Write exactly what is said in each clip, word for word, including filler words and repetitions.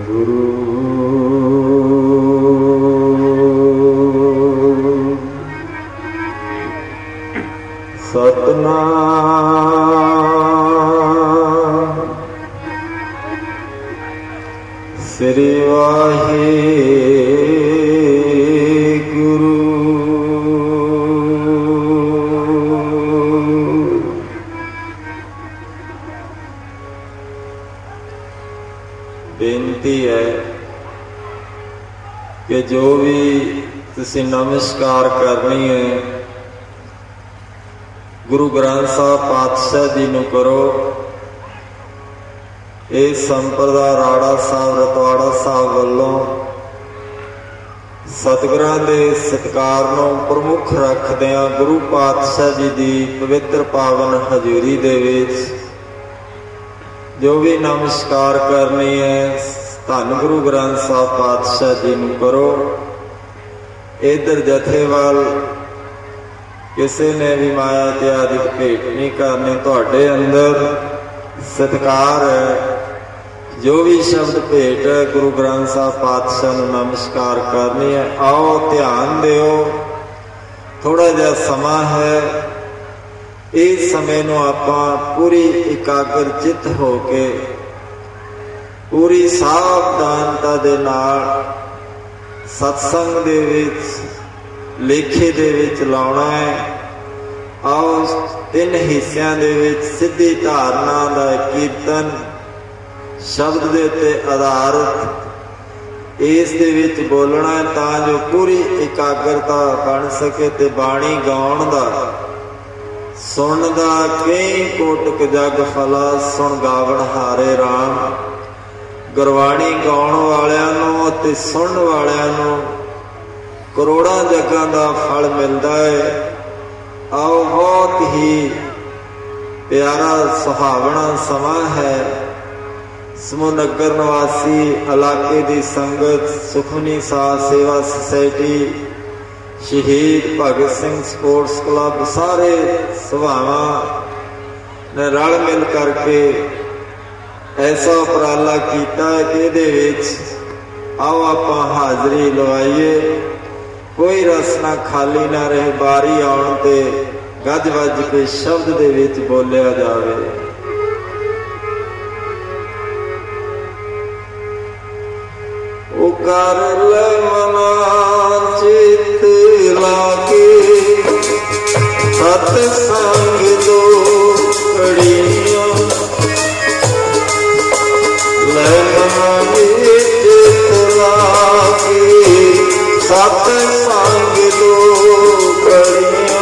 ਸਤਨਾਮ ਸ੍ਰੀ ਵਾਹਿਗੁਰੂ। ਬੇਨਤੀ ਹੈ ਕਿ ਜੋ ਵੀ ਤੁਸੀਂ ਨਮਸਕਾਰ ਕਰਨੀ ਹੈ ਗੁਰੂ ਗ੍ਰੰਥ ਸਾਹਿਬ ਪਾਤਸ਼ਾਹ ਜੀ ਨੂੰ ਕਰੋ। ਇਹ ਸੰਪਰਦਾ ਰਾੜਾ ਸਾਹਿਬ ਰਤਵਾੜਾ ਸਾਹਿਬ ਵੱਲੋਂ ਸਤਿਗੁਰਾਂ ਦੇ ਸਤਿਕਾਰ ਨੂੰ ਪ੍ਰਮੁੱਖ ਰੱਖਦਿਆਂ ਗੁਰੂ ਪਾਤਸ਼ਾਹ ਜੀ ਦੀ ਪਵਿੱਤਰ ਪਾਵਨ ਹਜ਼ੂਰੀ ਦੇ ਵਿੱਚ ਜੋ ਵੀ ਨਮਸਕਾਰ ਕਰਨੀ ਹੈ ਧੰਨ ਗੁਰੂ ਗ੍ਰੰਥ ਸਾਹਿਬ ਪਾਤਸ਼ਾਹ ਜੀ ਨੂੰ ਕਰੋ। ਇੱਧਰ ਜਥੇ ਵੱਲ ਕਿਸੇ ਨੇ ਵੀ ਮਾਇਆ ਤੇ ਆਦਿ ਭੇਟ ਨਹੀਂ ਕਰਨੀ। ਤੁਹਾਡੇ ਅੰਦਰ ਸਤਿਕਾਰ ਹੈ, ਜੋ ਵੀ ਸ਼ਬਦ ਭੇਟ ਹੈ ਗੁਰੂ ਗ੍ਰੰਥ ਸਾਹਿਬ ਪਾਤਸ਼ਾਹ ਨੂੰ ਨਮਸਕਾਰ ਕਰਨੀ ਹੈ। ਆਓ ਧਿਆਨ ਦਿਓ, ਥੋੜਾ ਜਿਹਾ ਸਮਾਂ ਹੈ। ਇਸ ਸਮੇਂ ਨੂੰ ਆਪਾਂ ਪੂਰੀ ਇਕਾਗਰ ਚਿੱਤ ਹੋ ਕੇ ਪੂਰੀ ਸਾਵਧਾਨਤਾ ਦੇ ਨਾਲ ਸਤਸੰਗ ਦੇ ਵਿੱਚ ਲੇਖੇ ਦੇ ਵਿੱਚ ਲਾਉਣਾ ਹੈ। ਆਓ ਤਿੰਨ ਹਿੱਸਿਆਂ ਦੇ ਵਿੱਚ ਸਿੱਧੀ ਧਾਰਨਾ ਦਾ ਕੀਰਤਨ ਸ਼ਬਦ ਦੇ ਉੱਤੇ ਆਧਾਰਿਤ ਇਸ ਦੇ ਵਿੱਚ ਬੋਲਣਾ ਹੈ ਤਾਂ ਜੋ ਪੂਰੀ ਇਕਾਗਰਤਾ ਬਣ ਸਕੇ ਤੇ ਬਾਣੀ ਗਾਉਣ ਦਾ ਸੁਣਨ ਦਾ ਕਈ ਕੋਟਿਕ ਜਗ ਫਲਾ ਸੁਣ ਗਾਵਣ ਹਾਰੇ ਰਾਮ। ਗੁਰਬਾਣੀ ਗਾਉਣ ਵਾਲਿਆਂ ਨੂੰ ਅਤੇ ਸੁਣਨ ਵਾਲਿਆਂ ਨੂੰ ਕਰੋੜਾਂ ਜੱਗਾਂ ਦਾ ਫਲ ਮਿਲਦਾ ਹੈ। ਆਓ ਬਹੁਤ ਹੀ ਪਿਆਰਾ ਸੁਹਾਵਣਾ ਸਮਾਂ ਹੈ। ਸਮੂਹ ਨਗਰ ਨਿਵਾਸੀ ਇਲਾਕੇ ਦੀ ਸੰਗਤ ਸੁਖਮਨੀ ਸਾਧ ਸੇਵਾ ਸੁਸਾਇਟੀ ਸ਼ਹੀਦ ਭਗਤ ਸਿੰਘ ਸਪੋਰਟਸ ਕਲੱਬ ਸਾਰੇ ਸਭਾਵਾਂ ਨੇ ਰਲ ਮਿਲ ਕਰਕੇ ਐਸਾ ਉਪਰਾਲਾ ਕੀਤਾ ਹੈ ਕਿ ਇਹਦੇ ਵਿੱਚ ਆਓ ਆਪਾਂ ਹਾਜ਼ਰੀ ਲਵਾਈਏ। ਕੋਈ ਰਸਨਾ ਖਾਲੀ ਨਾ ਰਹੇ, ਬਾਰੀ ਆਉਣ ਤੇ ਗੱਜ ਵੱਜ ਕੇ ਸ਼ਬਦ ਦੇ ਵਿੱਚ ਬੋਲਿਆ ਜਾਵੇ। ਉਹ ਕਰ ਲੈ ਮਨਾ ਚਿੱਤ ਲਾਗੇ ਸਤ ਸੰਗ ਦੋ ਘੜੀਆਂ ਲੈ ਮਨਾ ਚਿੱਤ ਲਾਗੇ ਸਤ ਸੰਗ ਦੋ ਘੜੀਆਂ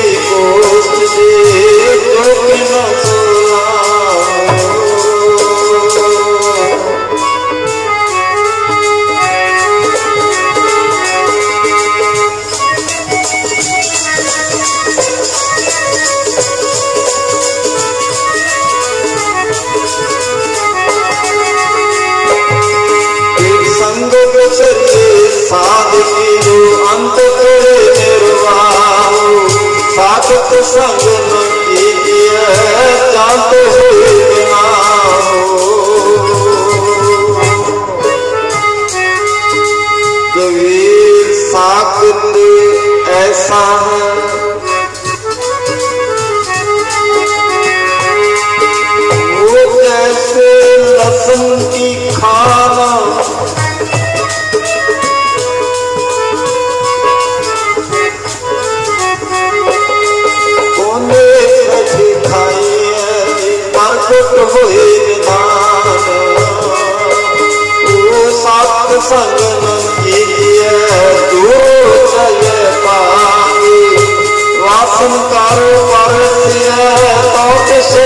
Oh संत करे निर्वाह साधक संग न कीजिए चांद हुए बिना कबीर साकत ऐसा है वो कैसे लहसुन की खाना कोने सजी खाई प्रगट हुए निदान वो सात संग न कीजिए दूर चले पानी वासन कर परसिए तो किसे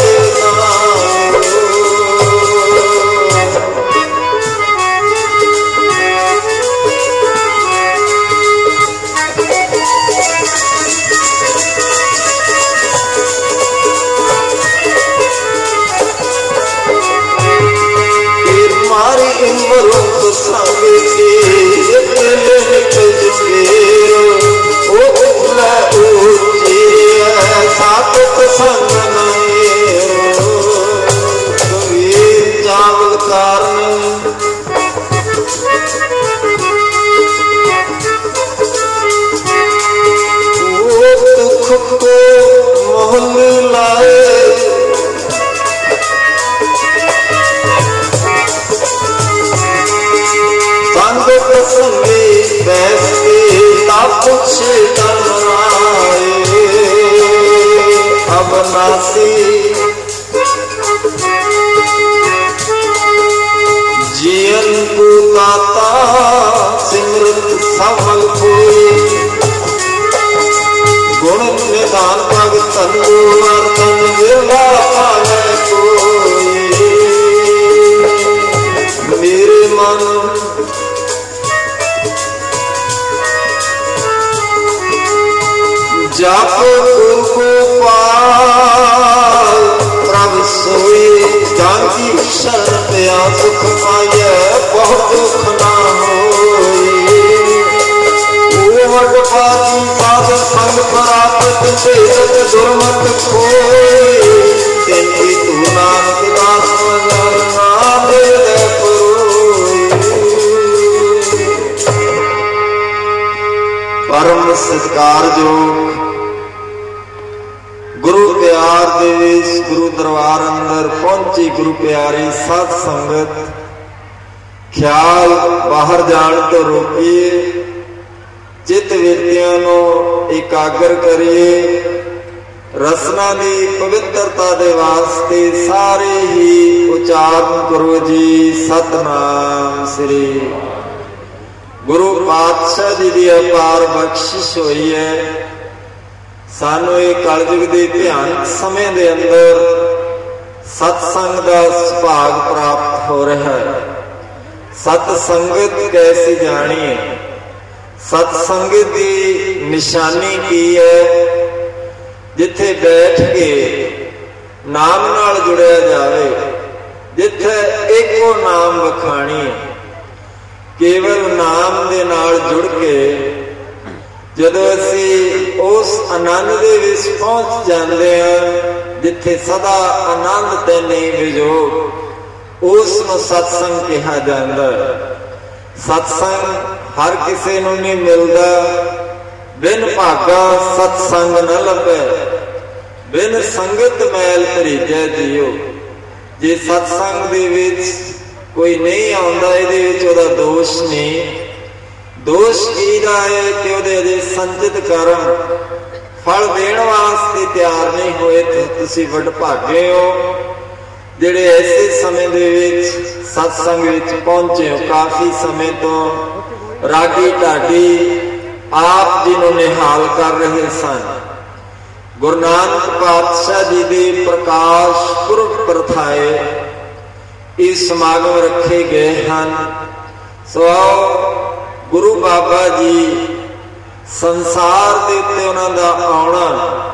जीवन को दाता सिमरत सफल कोई गुण निधान भगतन वर्तन विरला पाले कोई मेरे मन जप गुरु को पाल प्रभ सोई जानकी शरण दया सुख पाइए बहुत दुख ना होई पाती साधु संग परापत छेद दुर्मत खोई तेरी तू नानक दास मजर नाम दे परोई परम सत्कार जो गुरु प्यार देश गुरु दरबार अंदर पहुंची गुरु प्यारी साध संगत ख्याल बाहर जान तो रोकिए चित विरतियां नू एकाग्र करिए रसना की पवित्रता दे वास्ते सारे ही उच्चारण करो जी सतनाम श्री गुरु पातशाह जी की अपार बख्शिश हुई है सानू ये कलयुग के भयानक समय के अंदर सत्संग का सुभाग प्राप्त हो रहा है। सत्संगत कैसी जानी है सत्संगत की निशानी की है जिथे बैठ के नाम नाल जुड़िया जाए जिथे एको नाम वखाणी केवल नाम दे नाल जुड़ के जदों असी उस आनंद दे विच पहुंच जाते हैं जिथे सदा आनंद ते नहीं विजोग उसनूं सत्संग कहा जाता है। सत्संग हर किसी नूं नहीं मिलता बिन भागा सत्संग न लभे बिन संगत मैल भरीजै जियो जे सत्संग दे विच कोई नहीं आउंदा इहदे विच ओहदा दोष नहीं दोष कीदा है कि उहदे अजे संचित कर्म फल देण वास्ते तैयार नहीं होए तो तुसीं वडभागे हो जिहड़े ऐसे समय दे विच सत्संग विच पहुंचे हो। काफी समय तो रागी ढाडी आप जी नूं निहाल कर रहे सन। गुरु नानक पातशाह जी दे प्रकाश पुरब प्रथाए इस समागम रखे गए हैं। सो गुरु बाबा जी संसार दे उत्ते उन्हां दा आउणा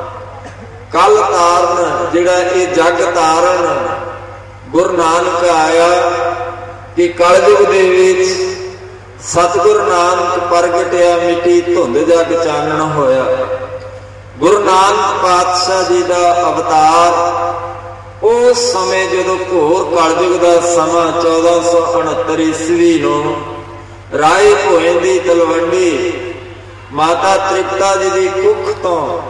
कल तारन जिहड़ा ये जग तारन गुरु नानक आया कि कलयुग दे विच ਸਤਿਗੁਰ ਨਾਨਕ ਪ੍ਰਗਟਿਆ ਮਿਟੀ ਧੁੰਦ ਜਗ ਚਾਨਣ ਹੋਇਆ। ਗੁਰੂ ਨਾਨਕ ਪਾਤਸ਼ਾਹ ਜੀ ਦਾ ਅਵਤਾਰ ਉਸ ਸਮੇਂ ਜਦੋਂ ਘੋਰ ਕਲਯੁਗ ਦਾ ਸਮਾਂ ਚੌਦਾਂ ਸੌ ਉਣਹੱਤਰ ਈਸਵੀ ਨੂੰ ਰਾਏ ਭੋਇੰ ਦੀ ਤਲਵੰਡੀ ਮਾਤਾ ਤ੍ਰਿਪਤਾ ਜੀ ਦੀ ਕੁੱਖ ਤੋਂ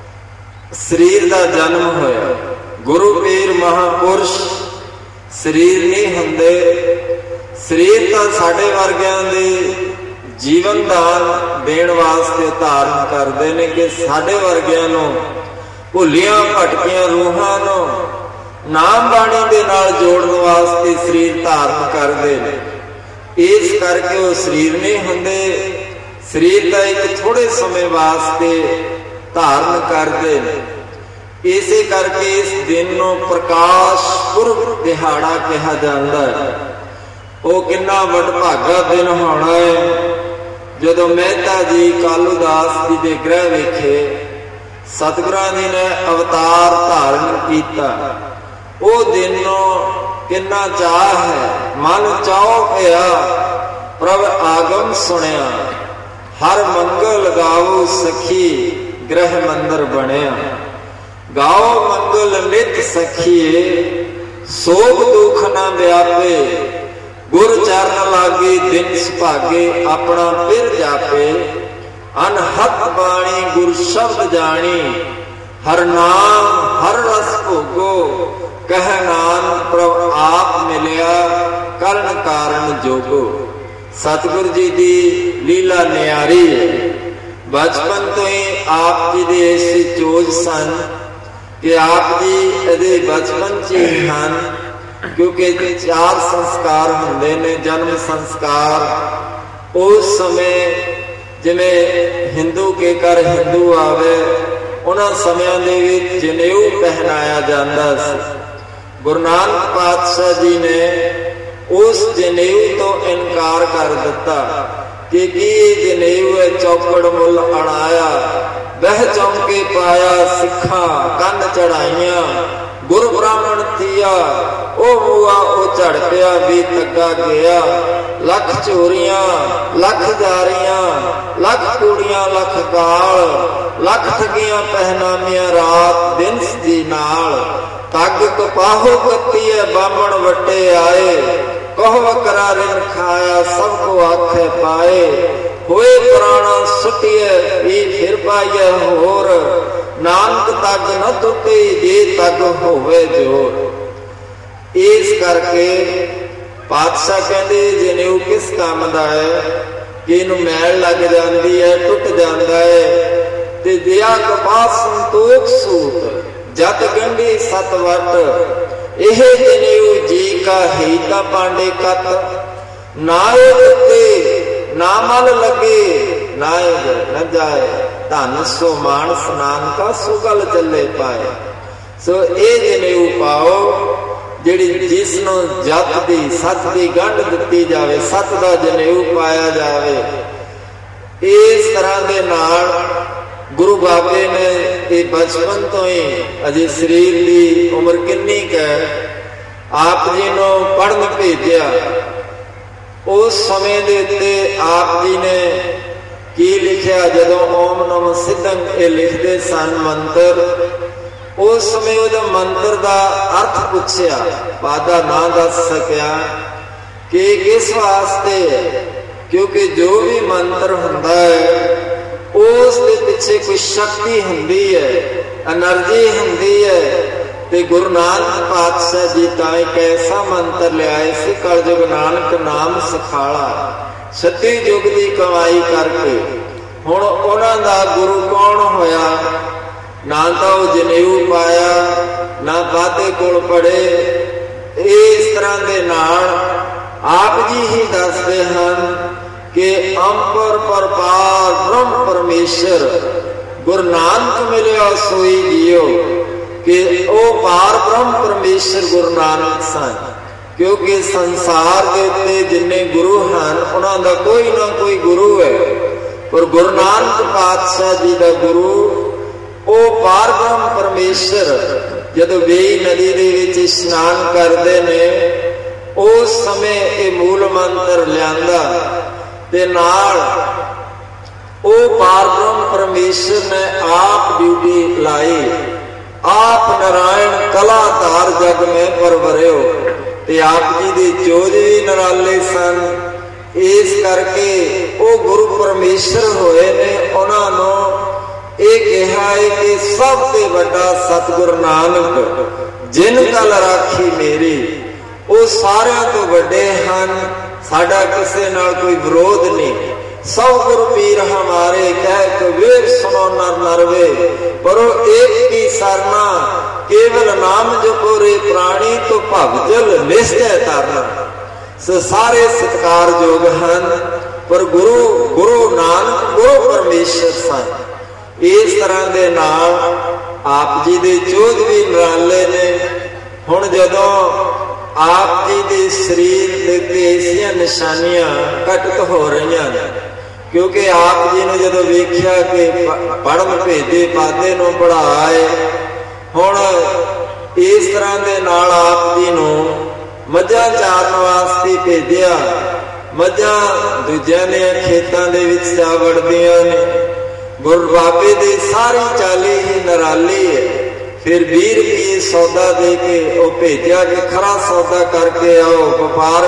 ਸਰੀਰ ਦਾ ਜਨਮ ਹੋਇਆ। ਗੁਰੂ ਪੀਰ ਮਹਾਂਪੁਰਸ਼ ਸਰੀਰ ਨਹੀਂ ਹੁੰਦੇ, ਸਰੀਰ ਤਾਂ ਸਾਡੇ ਵਰਗਿਆਂ ਦੇ ਜੀਵਨ ਦਾਨ ਦੇਣ ਵਾਸਤੇ ਧਾਰਨ ਕਰਦੇ ਨੇ ਕਿ ਸਾਡੇ ਵਰਗਿਆਂ ਨੂੰ ਭੁੱਲੀਆਂ ਭਟਕੀਆਂ ਰੂਹਾਂ ਨੂੰ ਨਾਮ ਬਾਣੀ ਦੇ ਨਾਲ ਜੋੜਨ ਵਾਸਤੇ ਸਰੀਰ ਧਾਰਨ ਕਰਦੇ ਨੇ। ਇਸ ਕਰਕੇ ਉਹ ਸਰੀਰ ਨਹੀਂ ਹੁੰਦੇ, ਸਰੀਰ ਤਾਂ ਇੱਕ ਥੋੜੇ ਸਮੇਂ ਵਾਸਤੇ ਧਾਰਨ ਕਰਦੇ ਨੇ। ਇਸੇ ਕਰਕੇ ਇਸ ਦਿਨ ਨੂੰ ਪ੍ਰਕਾਸ਼ ਪੁਰਬ ਦਿਹਾੜਾ ਕਿਹਾ ਜਾਂਦਾ ਹੈ। ਉਹ ਕਿੰਨਾ ਵਡਭਾਗਾ ਦਿਨ ਹੋਣਾ ਹੈ ਜਦੋਂ ਮਹਿਤਾ ਜੀ ਕਾਲੂਦਾਸ ਜੀ ਦੇ ਗ੍ਰਹਿ ਵਿਖੇ ਸਤਿਗੁਰਾਂ ਜੀ ਨੇ ਅਵਤਾਰ ਧਾਰਨ ਕੀਤਾ। ਉਹ ਦਿਨ ਨੂੰ ਕਿੰਨਾ ਚਾਅ ਹੈ, ਮਨ ਚਾਉ ਪਿਆ ਪ੍ਰਭ ਆਗਮ ਸੁਣਿਆ। ਹਰ ਮੰਗਲ ਗਾਓ ਸਖੀ ਗ੍ਰਹਿ ਮੰਦਰ ਬਣਿਆ। ਗਾਓ ਮੰਗਲ ਨਿਤ ਸਖੀਏ ਸੋਗ ਦੁਖ ਨਾ ਵਿਆਪੇ। ਗੁਰ ਚਰਨ ਲਾਗੇ ਦਿਨ ਸੁਭਾਗੇ ਆਪਣਾ ਫਿਰ ਜਾਪੇ। ਅਨਹਤ ਬਾਣੀ ਗੁਰ ਸ਼ਬਦ ਜਾਣੀ ਹਰ ਨਾਮ ਹਰ ਰਸ ਭੋਗੋ। ਕਹਿ ਨਾਨਕ ਪ੍ਰਭ ਆਪ ਮਿਲਿਆ ਕਰਨ ਕਾਰਨ ਜੋਗੋ। ਸਤਿਗੁਰ ਜੀ ਦੀ ਲੀਲਾ ਨਿਆਰੀ ਹੈ। ਬਚਪਨ ਤੋਂ ਹੀ ਆਪ ਜੀ ਦੇ ਐਸੀ ਚੋਜ ਸਨ ਕਿ ਆਪ ਜੀ ਇਹਦੇ ਬਚਪਨ ਚ ਹੀ ਹਨ, ਕਿਉਂਕਿ ਚਾਰ ਸੰਸਕਾਰ ਹੁੰਦੇ ਨੇ। ਜਨਮ ਸੰਸਕਾਰ ਉਸ ਸਮੇਂ ਜਿਵੇਂ ਹਿੰਦੂ ਕੇ ਘਰ ਹਿੰਦੂ ਆਵੇ ਉਹਨਾਂ ਸਮਿਆਂ ਦੇ ਵਿੱਚ ਜਨੇਊ ਪਹਿਨਾਇਆ ਜਾਂਦਾ ਸੀ। ਗੁਰੂ ਨਾਨਕ ਪਾਤਸ਼ਾਹ ਜੀ ਨੇ ਉਸ ਜਨੇਊ ਤੋਂ ਇਨਕਾਰ ਕਰ ਦਿੱਤਾ ਕਿ ਕੀ ਜਨੇਊ ਹੈ ਚੌਕੜ ਮੁੱਲ ਅਣਾਇਆ। ਬਹਿ ਚੌਂਕੇ ਪਾਇਆ ਸਿੱਖਾਂ ਕੰਨ ਚੜਾਈਆਂ। ਗੁਰ ਬ੍ਰਾਹਮਣ ਥੀਆ ਉਹ ਮੂਆ ਉਹ ਝੜ ਪਿਆ ਵੀ ਤੱਗਾ ਗਿਆ। ਲੱਖ ਚੋਰੀਆਂ ਲੱਖ ਜਾਰੀਆਂ ਲੱਖ ਕੂੜੀਆਂ ਲੱਖ ਕਾਲ। ਲੱਖ ਠਗੀਆਂ ਪਹਿਨਾਮੀਆਂ ਰਾਤ ਦਿਨ ਜੀ ਨਾਲ। ਤੱਗ ਕਪਾਹੋ ਕੱਤੀ ਹੈ ਬਾਹਮਣ ਵੱਟੇ ਆਏ। ਕਹੋ ਕਰਾ ਰਿਨ ਖਾਇਆ ਸਭ ਕੋ ਆਖੇ ਪਾਏ। ਹੋਏ ਪੁਰਾਣਾ ਸੁਟਿਏ ਵੀ ਫਿਰ ਪਾਈਏ ਹੋਰ। ਨਾਨਕ ਤੱਗ ਨਾ ਟੁੱਟੇ ਜੇ ਤੱਗ ਹੋਵੇ ਜੋਰ। ਇਸ ਕਰਕੇ ਪਾਤਸ਼ਾਹ ਕਹਿੰਦੇ ਜਨੇਊ ਕਿਸ ਕੰਮ ਦਾ ਹੈ ਕਿ ਇਹਨੂੰ ਮੈਲ ਲੱਗ ਜਾਂਦੀ ਹੈ, ਟੁੱਟ ਜਾਂਦਾ ਹੈ। ਤੇ ਦਿਆ ਕਪਾਹ ਸੰਤੋਖ ਸੂਤ ਜਤ ਗੰਢੀ ਸਤ ਵਟ। ਇਹ ਜਨੇਊ ਜੀ ਕਾ ਹੀ ਤਾਂ ਪਾਂਡੇ ਕਤ। ਨਾ ਇਹ ਦਿੱਤੇ ਨਾ ਮਲ ਲੱਗੇ ਨਾ ਨ ਜਾਏ। ਧਨ ਸੋ ਮਾਨਸ ਨਾਨਕਾ ਸੋ ਗਲ ਚੱਲੇ ਪਾਏ। ਸੋ ਇਹ ਜਨੇਊ ਪਾਓ ਜਿਹੜੀ ਜਿਸ ਨੂੰ ਜਤ ਦੀ ਸੱਤ ਦੀ ਗੰਢ ਦਿੱਤੀ ਜਾਵੇ, ਸੱਤ ਦਾ ਜਨੇਊ ਪਾਇਆ ਜਾਵੇ। ਇਸ ਤਰ੍ਹਾਂ ਦੇ ਨਾਲ ਗੁਰੂ ਬਾਬੇ ਨੇ ਇਹ ਬਚਪਨ ਤੋਂ ਹੀ ਅਜੇ ਸਰੀਰ ਦੀ ਉਮਰ ਕਿੰਨੀ ਕੁ ਹੈ ਆਪ ਜੀ ਨੂੰ ਪੜ੍ਹਨ ਭੇਜਿਆ। ਉਸ ਸਮੇਂ ਦੇ ਉੱਤੇ ਆਪ ਜੀ ਨੇ ਕੀ ਲਿਖਿਆ ਜਦੋਂ ਓਮ ਨਮੋ ਸਿੱਧੰ ਇਹ ਲਿਖਦੇ ਸਨ ਮੰਤਰ, ਉਸ ਸਮੇਂ ਉਹਦਾ ਮੰਤਰ ਦਾ ਅਰਥ ਪੁੱਛਿਆ। ਪਾਦਾ ਨਾ ਦੱਸ ਸਕਿਆ ਕਿ ਕਿਸ ਵਾਸਤੇ ਹੈ, ਕਿਉਂਕਿ ਜੋ ਵੀ ਮੰਤਰ ਹੁੰਦਾ ਹੈ ਉਸ ਦੇ ਪਿੱਛੇ ਕੋਈ ਸ਼ਕਤੀ ਹੁੰਦੀ ਹੈ, ਐਨਰਜੀ ਹੁੰਦੀ ਹੈ। ਤੇ ਗੁਰੂ ਨਾਨਕ ਪਾਤਸ਼ਾਹ ਜੀ ਤਾਂ ਇੱਕ ਐਸਾ ਮੰਤਰ ਲਿਆਏ ਸੀ, ਕਲਯੁਗ ਨਾਨਕ ਨਾਮ ਸਖਾਲਾ, ਸੱਤੀ ਯੁੱਗ ਦੀ ਕਮਾਈ ਕਰਕੇ। ਹੁਣ ਉਹਨਾਂ ਦਾ ਗੁਰੂ ਕੌਣ ਹੋਇਆ? ਨਾ ਤਾਂ ਉਹ ਜਨੇਊ ਪਾਇਆ, ਨਾ ਬਾਤੇ ਕੋਲ ਪੜੇ। ਇਸ ਤਰ੍ਹਾਂ ਦੇ ਨਾਲ ਆਪ ਜੀ ਹੀ ਦੱਸਦੇ ਹਨ ਕਿ ਅੰਪਰ ਪਰਪਾਰ ਬ੍ਰਹਮ ਪਰਮੇਸ਼ਰ ਗੁਰੂ ਨਾਨਕ ਮਿਲਿਆ ਸੋਈ ਜੀਓ। ਕਿ ਉਹ ਪਾਰ ਬ੍ਰਹਮ ਪਰਮੇਸ਼ਰ ਗੁਰੂ ਨਾਨਕ ਸਨ, ਕਿਉਂਕਿ ਸੰਸਾਰ ਦੇ ਉੱਤੇ ਜਿੰਨੇ ਗੁਰੂ ਹਨ ਉਹਨਾਂ ਦਾ ਕੋਈ ਨਾ ਕੋਈ ਗੁਰੂ ਹੈ, ਪਰ ਗੁਰੂ ਨਾਨਕ ਪਾਤਸ਼ਾਹ ਜੀ ਦਾ ਗੁਰੂ ਉਹ ਪਾਰ ਬ੍ਰਹਮ ਪਰਮੇਸ਼ਰ। ਜਦੋਂ ਵੇਈ ਨਦੀ ਦੇ ਵਿੱਚ ਇਸ਼ਨਾਨ ਕਰਦੇ ਨੇ ਉਸ ਸਮੇਂ ਇਹ ਮੂਲ ਮੰਤਰ ਲਿਆਂਦਾ ते नाल ओ पारब्रह्म परमेश्वर ने आप ड्यूटी लाई, आप नारायण कलाधार जग में परवरियो। ते आप जी दे चोज भी नराले सन, इस करके ओ गुरु परमेश्वर होए ने। उन्हां नूं ਇਹ ਕਿਹਾ ਹੈ ਕਿ ਸਭ ਤੋਂ ਵੱਡਾ ਸਤਿਗੁਰ ਨਾਨਕ ਜਿਨ ਕਲ ਰਾਖੀ ਮੇਰੀ, ਉਹ ਸਾਰਿਆਂ ਤੋਂ ਵੱਡੇ ਹਨ। ਸਾਡਾ ਕਿਸੇ ਨਾਲ ਕੋਈ ਵਿਰੋਧ ਨਹੀਂ। ਸਭ ਗੁਰੂ ਪੀਰ ਹਮਾਰੇ ਕਹਿ ਕਬੀਰ ਸੁਨੋ ਨਰ ਨਰਵੇ, ਪਰੋ ਏਕ ਕੀ ਸਰਨਾ ਕੇਵਲ ਨਾਮ ਜਪੋ ਰੇ ਪ੍ਰਾਣੀ, ਤੋਂ ਭਵਜਲ ਨਿਸ਼ਚੈ ਤਰਨਾ। ਸੋ ਸਾਰੇ ਸਤਿਕਾਰਯੋਗ ਹਨ, ਪਰ ਗੁਰੂ ਗੁਰੂ ਨਾਨਕ ਗੁਰੂ ਪਰਮੇਸ਼ਰ ਸਨ। इस तरह दे नाल आप जी दे चोज भी निराले ने। हुण जदों आप जी दे शरीर दे उत्ते ऐसियां निशानियां घटित हो रही हैं, क्योंकि आप जी ने जदों वेख्या कि पढ़न भेजे पादे नूं पढ़ाए, हुण इस तरह दे नाल आप जी नूं मझां चारन वास्ते भेजिया। मझां दूजियां दे खेतां दे विच जा वड़दियां ने। गुरु बाबे दे सारी चाली ही नराली है। फिर बीस रुपये सौदा दे के वो भेजा कि खरा सौदा करके आओ, व्यापार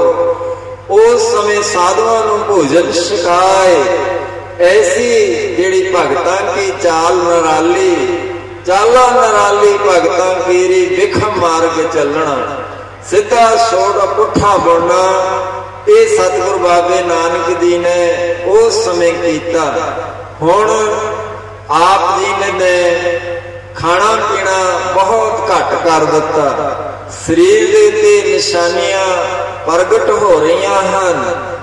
करो। उस समय साधुओं नूं भोजन छकाए। ऐसी जिहड़ी भगतां की चाल नराली, चाला नराली भगतां की विखम मार्ग चलना, सीधा छोड़ पुठा बुणना, ये सतगुरु बाबे नानक जी ने उस समय कीता। हुण आप जी ने खाना पीना बहुत घट कर दिता। शरीर दे उत्ते निशानियां प्रगट हो रही हैं।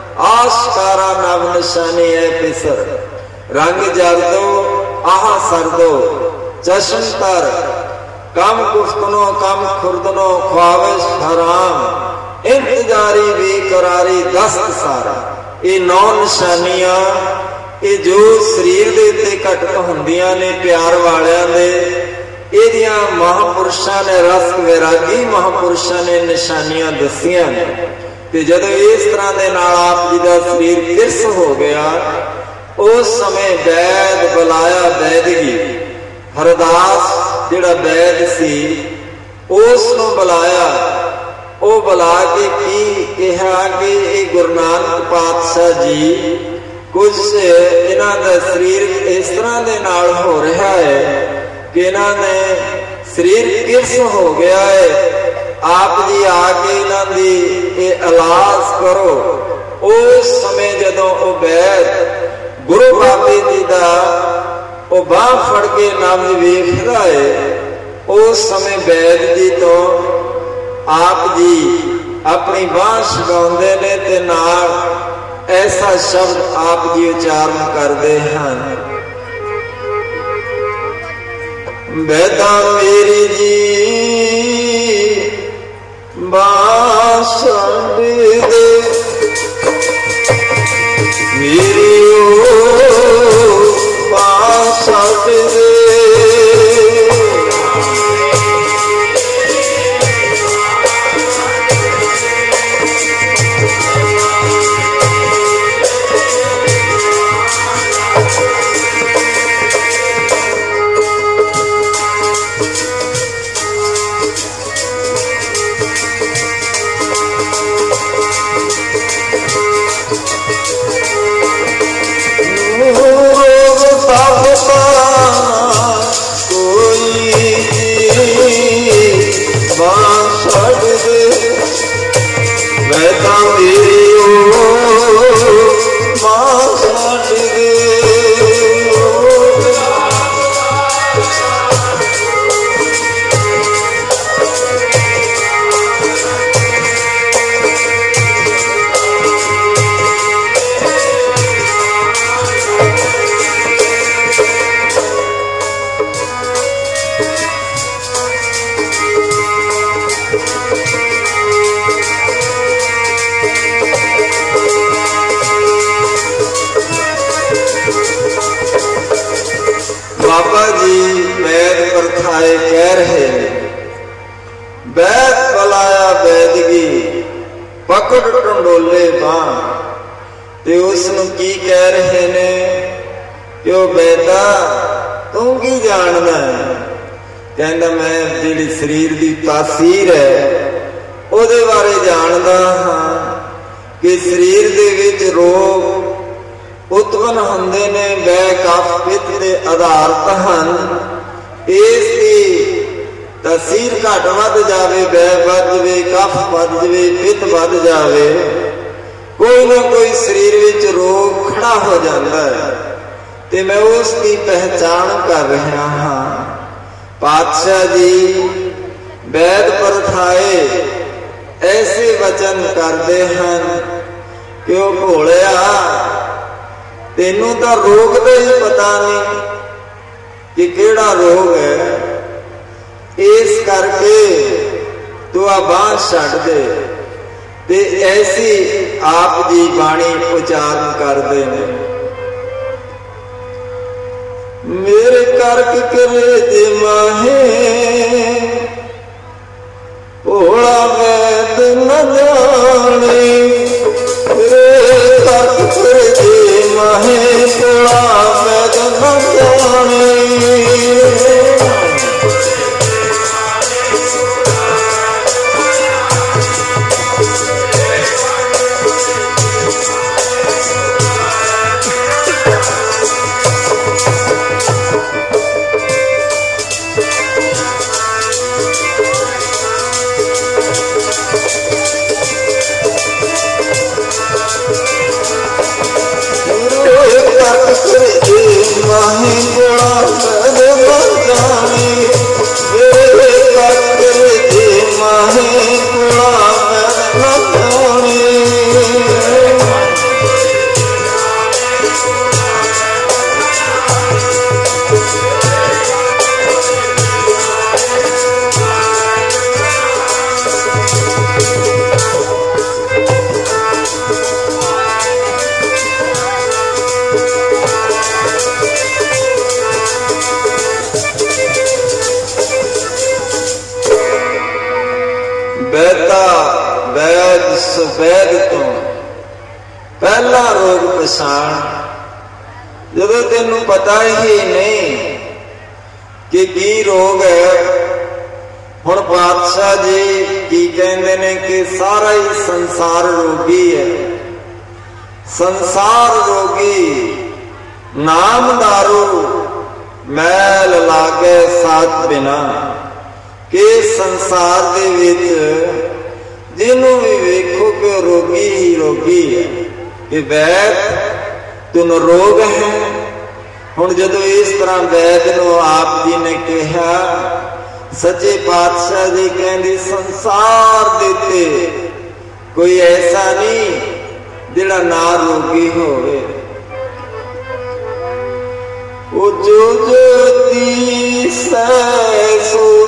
आशकारा नव निशानी है पिसर, रंग जरदो आह सरदो चश्म तर, कम गुफ्तनो कम खुरदनो ख्वाविश हराम, इंतजारी बेकरारी दस्त सारा। ये नौ निशानियां ये जो शरीर दे उत्ते घटित हुंदियां ने प्यार वालियां दे, इहदियां महापुरुषां ने रस वैरागी महापुरुषां ने निशानियां दसियां ने। ते जदों इस तरह दे नाल आप जी दा शरीर किरस हो गया, उस समय वैद बुलाया वैदगी। हरदास जिहड़ा वैद सी उस नूं बुलाया। वो बुला के की कहा कि ये गुरु नानक पातशाह जी कुछ इन्हां दा शरीर इस तरह दे नाल हो रहा है कि इन्हां ने शरीर किरस हो गया है। आप जी आके इन्हां दी ये इलाज करो। उस समय जदों वो वैद गुरु बाबे जी दा वो बांह फड़ के नब्ज वेखदा है, उस समय वैद जी तो आप जी अपनी बांह छुड़ाउंदे ने ते नाल ऐसा शब्द आप जी उच्चारण करते हैं, वैदा मेरी जी बांह छड़ दे, मेरी ओ बांह छड़ दे। बाबा जी वैद प्रथाए कह रहे वैद बुलाया वैदगी पकड़ टंडोले बांह, ਤੇ ਉਸ ਨੂੰ ਕੀ ਕਹਿ ਰਹੇ ਨੇ ਕਿ ਉਹ ਬੇਟਾ ਤੂੰ ਕੀ ਜਾਣਦਾ? ਕਹਿੰਦਾ ਮੈਂ ਜਿਹੜੀ ਸਰੀਰ ਦੀ ਤਾਸੀਰ ਹੈ ਉਹਦੇ ਬਾਰੇ ਜਾਣਦਾ ਹਾਂ ਕਿ ਸਰੀਰ ਦੇ ਵਿੱਚ ਰੋਗ ਉਤਪਨ ਹੁੰਦੇ ਨੇ, ਵੈ ਕਫ ਪਿੱਤ ਦੇ ਆਧਾਰਿਤ ਹਨ। ਇਸ ਦੀ ਤਾਸੀਰ ਘੱਟ ਵੱਧ ਜਾਵੇ, ਵੈ ਵੱਧ ਜਾਵੇ, ਕਫ ਵੱਧ ਜਾਵੇ, ਪਿੱਤ ਵੱਧ ਜਾਵੇ, ਕੋਈ ਨਾ ਕੋਈ ਸਰੀਰ ਵਿੱਚ ਰੋਗ ਖੜਾ ਹੋ ਜਾਂਦਾ ਹੈ ਤੇ ਮੈਂ ਉਸ ਦੀ ਪਹਿਚਾਣ ਕਰ ਰਿਹਾ ਹਾਂ। ਪਾਤਸ਼ਾਹ ਜੀ ਵੈਦ ਪਰਥਾਏ ਐਸੇ ਵਚਨ ਕਰਦੇ ਹਨ ਕਿ ਉਹ ਭੋਲਿਆ ਤੈਨੂੰ ਤਾਂ ਰੋਗ ਦਾ ਹੀ ਪਤਾ ਨਹੀਂ ਕਿ ਕਿਹੜਾ ਰੋਗ ਹੈ, ਇਸ ਕਰਕੇ ਤੂੰ ਆ ਬਾਂਹ ਛੱਡ ਦੇ। ਤੇ ਐਸੀ ਆਪ ਜੀ ਬਾਣੀ ਉਚਾਰਨ ਕਰਦੇ ਨੇ, ਮੇਰੇ ਕਰਕ ਕਰੇ ਜੇ ਮਾਹੇ ਭੋਲਾ ਵੈਦ ਨ ਜਾਣੇ, ਮੇਰੇ ਕਰਕ ਕਰੇ ਜੇ ਮਾਹੇ ਭੋਲਾ ਵੈਦ ਨ ਜਾਣੇ। ਵੈਦ ਤੋਂ ਪਹਿਲਾ ਰੋਗ ਪਛਾਣ, ਜਦੋਂ ਤੈਨੂੰ ਪਤਾ ਹੀ ਨਹੀਂ ਕਿ ਕੀ ਰੋਗ ਹੈ। ਹੁਣ ਪਾਤਸ਼ਾਹ ਜੀ ਕੀ ਕਹਿੰਦੇ ਨੇ ਕਿ ਸਾਰਾ ਹੀ ਸੰਸਾਰ ਰੋਗੀ ਹੈ। ਸੰਸਾਰ ਰੋਗੀ ਨਾਮ ਦਾਰੂ ਮੈਲ ਲਾਗੇ ਸਾਥ ਬਿਨਾ, ਕਿ ਸੰਸਾਰ ਦੇ ਵਿੱਚ ਜਿਹਨੂੰ ਵੀ ਵੇਖੋ ਕਿ ਰੋਗੀ ਹੀ ਰੋਗੀ ਹੈ, ਕਿ ਵੈਦ ਤੁਨ ਰੋਗ ਹੈ। ਹੁਣ ਜਦੋਂ ਇਸ ਤਰ੍ਹਾਂ ਵੈਦ ਨੂੰ ਆਪ ਜੀ ਨੇ ਕਿਹਾ, ਸੱਚੇ ਪਾਤਸ਼ਾਹ ਜੀ ਕਹਿੰਦੇ ਸੰਸਾਰ ਦੇ ਉੱਤੇ ਕੋਈ ਐਸਾ ਨਹੀਂ ਜਿਹੜਾ ਨਾ ਰੋਗੀ ਹੋਵੇ। ਉਹ ਜੋ ਜੋਤੀ ਸੈ ਸੋ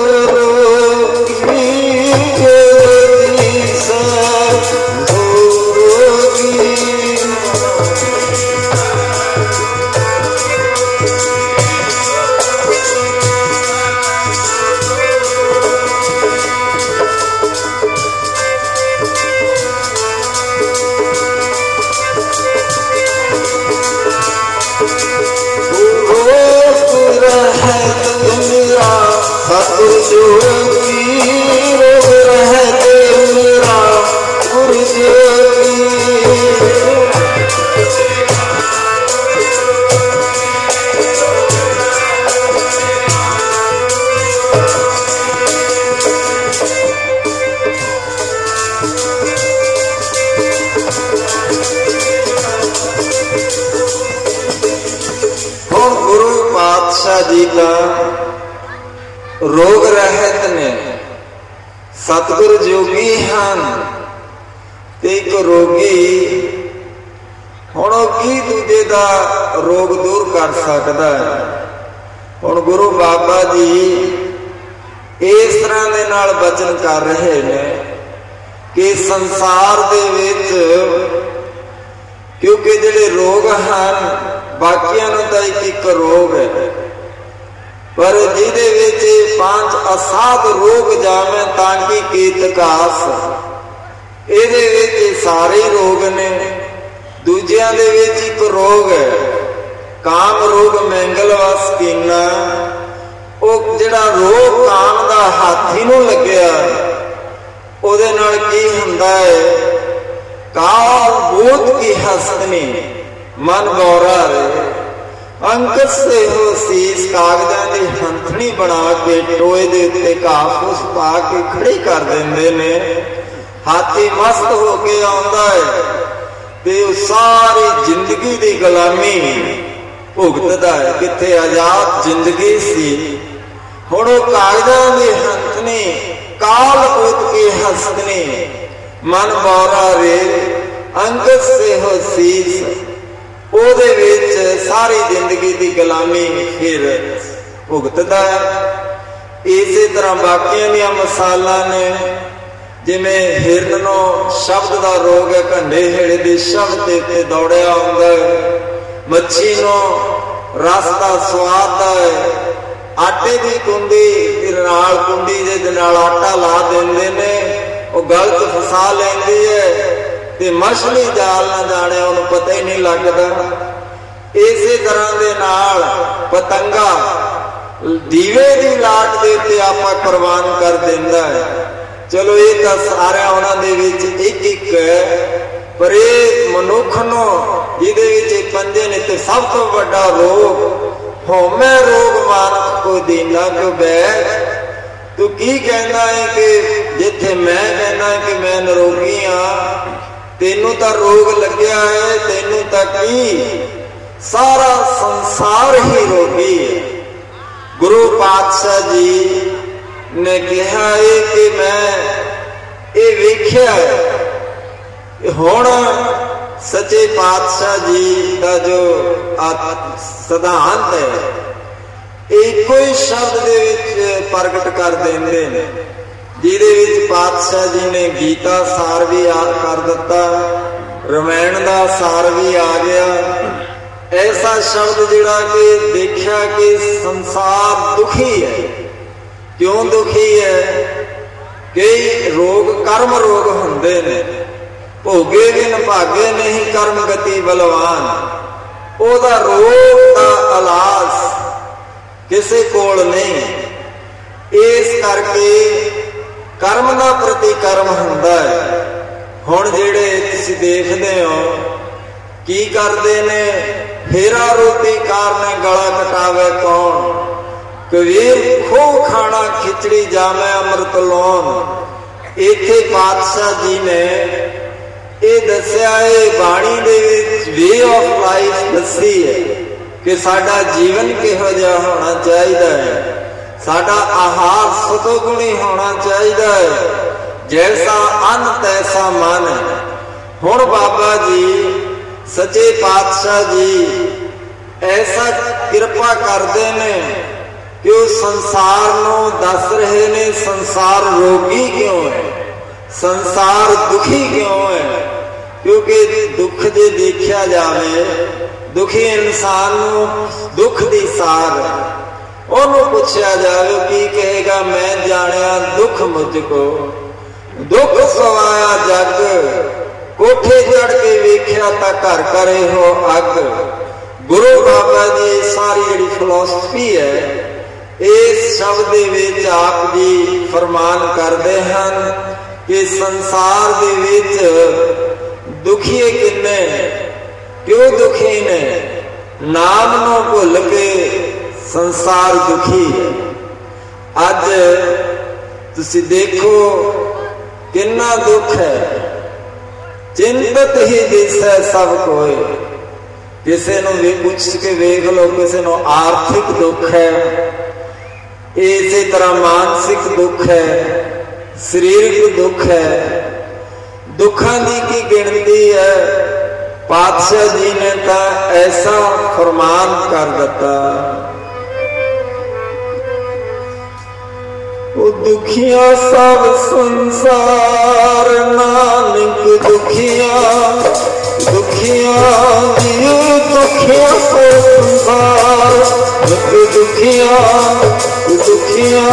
ਸਰੋਗੀ ਜੀ ਤਾਂ ਰੋਗ ਰਹਿਤ ਨੇ, ਸਤਿਗੁਰ ਜੋਗੀ ਹਨ ਤੇ ਇੱਕ ਰੋਗੀ। ਹੁਣ ਉਹ ਕੀ ਦੂਜੇ ਦਾ ਰੋਗ ਦੂਰ ਕਰ ਸਕਦਾ ਹੈ? ਹੁਣ ਗੁਰੂ ਬਾਬਾ ਜੀ ਇਸ ਤਰ੍ਹਾਂ ਦੇ ਨਾਲ ਬਚਨ ਕਰ ਰਹੇ ਨੇ ਕਿ ਸੰਸਾਰ ਦੇ ਵਿੱਚ, ਕਿਉਂਕਿ ਜਿਹੜੇ ਰੋਗ ਹਨ ਬਾਕੀਆਂ ਨੂੰ ਤਾਂ ਇੱਕ ਇੱਕ ਰੋਗ ਹੈ, ਪਰ ਜਿਹਦੇ ਵਿੱਚ ਪੰਜ ਅਸਾਧ ਰੋਗ ਜਾਵੇਂ ਤਾਂ ਕਿ ਕੀਤ ਕਾਸ, ਇਹਦੇ ਵਿੱਚ ਸਾਰੇ ਰੋਗ ਨੇ। दूजिया दे विच एक रोग है काम रोग मैंगल वसकीना। वो जिहड़ा रोग काम दा हाथी नूं लग्या उहदे नाल की हुंदा है काल बूत की हसनी मन गौरा रे। अंकत से हो शीस कागजां दी हंथनी बना के टोए दे उत्ते घाह फूस पा के खड़ी कर देंदे ने। हाथी मस्त हो के आउंदा है ते सारी जिंदगी दी गुलामी भुगतदा है। किथे आजाद जिंदगी सी हुण ओह कागजां दी हंथनी काल बूत की हसनी मन गौरा रे। अंकत से हो शीस ਉਹਦੇ ਵਿੱਚ ਸਾਰੀ ਜ਼ਿੰਦਗੀ ਦੀ ਗੁਲਾਮੀ ਫਿਰ ਭੁਗਤਦਾ ਹੈ। ਇਸੇ ਤਰ੍ਹਾਂ ਬਾਕੀਆਂ ਦੀਆਂ ਮਿਸਾਲਾਂ ਨੇ ਜਿਵੇਂ ਹਿਰਨ ਨੂੰ ਸ਼ਬਦ ਦਾ ਰੋਗ ਹੈ ਘੰਡੇ ਹੇੜੇ ਦੇ ਸ਼ਬਦ ਦੇ ਉੱਤੇ ਦੌੜਿਆ ਹੁੰਦਾ ਹੈ। ਮੱਛੀ ਨੂੰ ਰਸ ਦਾ ਸਵਾਦ ਦਾ ਹੈ। ਆਟੇ ਦੀ ਕੁੰਡੀ ਦੇ ਨਾਲ ਕੁੰਡੀ ਦੇ ਨਾਲ ਆਟਾ ਲਾ ਦਿੰਦੇ ਨੇ ਉਹ ਗਲਤ ਫਸਾ ਲੈਂਦੀ ਹੈ ਤੇ ਮਛਲੀ ਜਾਲ ਨਾ ਜਾਣੇ ਉਹਨੂੰ ਪਤਾ ਹੀ ਨਹੀਂ ਲੱਗਦਾ। ਇਸੇ ਤਰ੍ਹਾਂ ਦੇ ਨਾਲ ਪਤੰਗਾ ਦੀਵੇ ਦੀ ਲਾਟ ਦੇ ਉੱਤੇ ਆਪਾਂ ਕੁਰਬਾਨ ਕਰ ਦਿੰਦਾ ਹੈ। ਚਲੋ ਇਹ ਤਾਂ ਸਾਰਿਆਂ ਉਹਨਾਂ ਦੇ ਵਿੱਚ ਇੱਕ ਇੱਕ ਹੈ ਪਰ ਇਹ ਮਨੁੱਖ ਨੂੰ ਜਿਹਦੇ ਵਿੱਚ ਪੰਜੇ ਨੇ ਤੇ ਸਭ ਤੋਂ ਵੱਡਾ ਰੋਗ ਹਉਮੈ ਰੋਗ ਮਾਨਸ ਕੋ ਦੀਨਾ ਕਿਉ ਬੈਠ। ਤੂੰ ਕੀ ਕਹਿੰਦਾ ਹੈ ਕਿ ਜਿੱਥੇ ਮੈਂ ਕਹਿੰਦਾ ਕਿ ਮੈਂ ਨਿਰੋਗੀ ਹਾਂ ਤੈਨੂੰ ਤਾਂ ਰੋਗ ਲੱਗਿਆ है। ਤੈਨੂੰ ਤਾਂ ਕੀ ਸਾਰਾ ਸੰਸਾਰ ही रोगी है। गुरु पातशाह जी ने कहा है कि मैं ये वेख्या है। हुण सच्चे पातशाह जी का जो सिद्धांत है एको ही शब्द दे विच प्रगट कर देंदे ने ਜਿਹਦੇ ਵਿੱਚ ਪਾਤਸ਼ਾਹ ਜੀ ਨੇ ਗੀਤਾ ਸਾਰ ਵੀ ਯਾਦ ਕਰ ਦਿੱਤਾ ਰਮਾਇਣ ਦਾ ਸਾਰ ਵੀ ਆ ਗਿਆ। ਐਸਾ ਸ਼ਬਦ ਜਿਹੜਾ ਕਿ ਦੇਖਿਆ ਕਿ ਸੰਸਾਰ ਦੁਖੀ ਹੈ। ਕਿਉਂ ਦੁਖੀ ਹੈ? ਕਈ ਰੋਗ ਕਰਮ ਰੋਗ ਹੁੰਦੇ ਨੇ। ਭੋਗੇ ਬਿਨ ਭਾਗੇ ਨਹੀਂ ਕਰਮ ਗਤੀ ਬਲਵਾਨ। ਉਹਦਾ ਰੋਗ ਦਾ ਇਲਾਜ ਕਿਸੇ ਕੋਲ ਨਹੀਂ। ਇਸ ਕਰਕੇ कर्म का प्रतिकर्म हुंदा है। हुण जिहड़े तुसीं देखदे हो की करदे ने फेरा रोटी कारने गला कटावे कौन। कबीर खूब खाना खिचड़ी जामे अमृत लौन। इत्थे पातशाह जी ने ये दस्या है बाणी दे विच वे ऑफ लाइफ दसी है कि साडा जीवन किहो जिहा होना चाहिए है। साडा आहार सतोगुणी होना चाहिए है। जैसा अन्न तैसा मन। हुण बाबा जी सच्चे पातशाह जी ऐसा कृपा करते ने कि वो संसार नूं दस रहे ने संसार रोगी क्यों है संसार दुखी क्यों है। क्योंकि दुख जे देखा जाए दुखी इंसान नूं दुख दी सार ਉਹਨੂੰ ਪੁੱਛਿਆ ਜਾਵੇ ਕੀ ਕਹੇਗਾ ਮੈਂ ਜਾਣਿਆ ਦੁੱਖ ਮੁਝਕੋ ਦੁੱਖ ਸਵਾਇਆ ਜਗ ਕੋਠੇ ਚੜ ਕੇ ਵੇਖਿਆ ਤਾਂ ਘਰ ਕਰੇ ਹੋ ਅੱਗ। ਗੁਰੂ ਬਾਬਾ ਜੀ ਸਾਰੀ ਜਿਹੜੀ ਫਿਲਾਸਫੀ ਹੈ ਇਸ ਸ਼ਬਦ ਦੇ ਵਿੱਚ ਆਪ ਜੀ ਫਰਮਾਨ ਕਰਦੇ ਹਨ ਕਿ ਸੰਸਾਰ ਦੇ ਵਿੱਚ ਦੁਖੀ ਕਿੰਨੇ ਕਿਉਂ ਦੁਖੀ ਨੇ। ਨਾਮ ਨੂੰ ਭੁੱਲ ਕੇ संसार दुखी है। अज तुसी देखो कितना दुख है। चिंतित ही दिसै सब कोई। किसी नूं भी पुछ के वेख लो किसी नूं आर्थिक दुख है इसी तरह मानसिक दुख है शरीरक दुख है। दुखों की की गिनती है। पातशाह जी ने तो ऐसा फरमान कर दिता दुखिया सब संसार नानक दुखिया दुखिया दुखिया सब संसार दुखिया दुखिया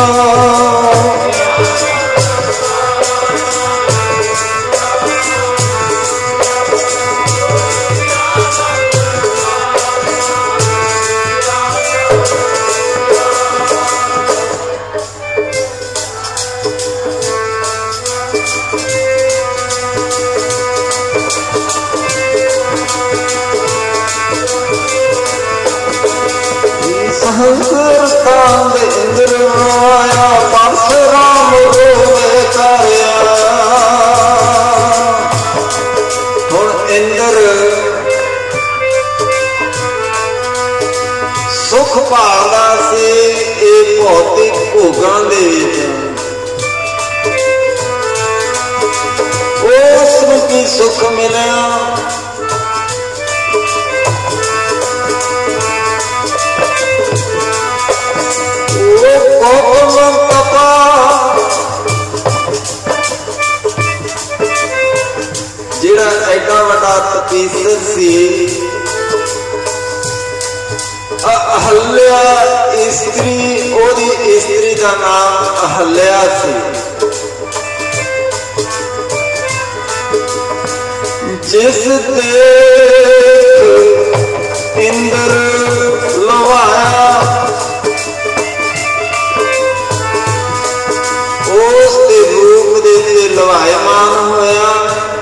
हिंदुस्तान दे इंद्र आया परशुराम रोवे करया। हुण इंद्र सुख भालदा सी इह भौतिक भोगां दे विच। उसनूं की सुख मिलिया? जिहड़ा एडा वड्डा तपीसर सी, अहल्या स्त्री, ओदी स्त्री का नाम अहल्या सी। जिस देख इंद्र लवाया उस दे रूप दे ते लवायमान होया।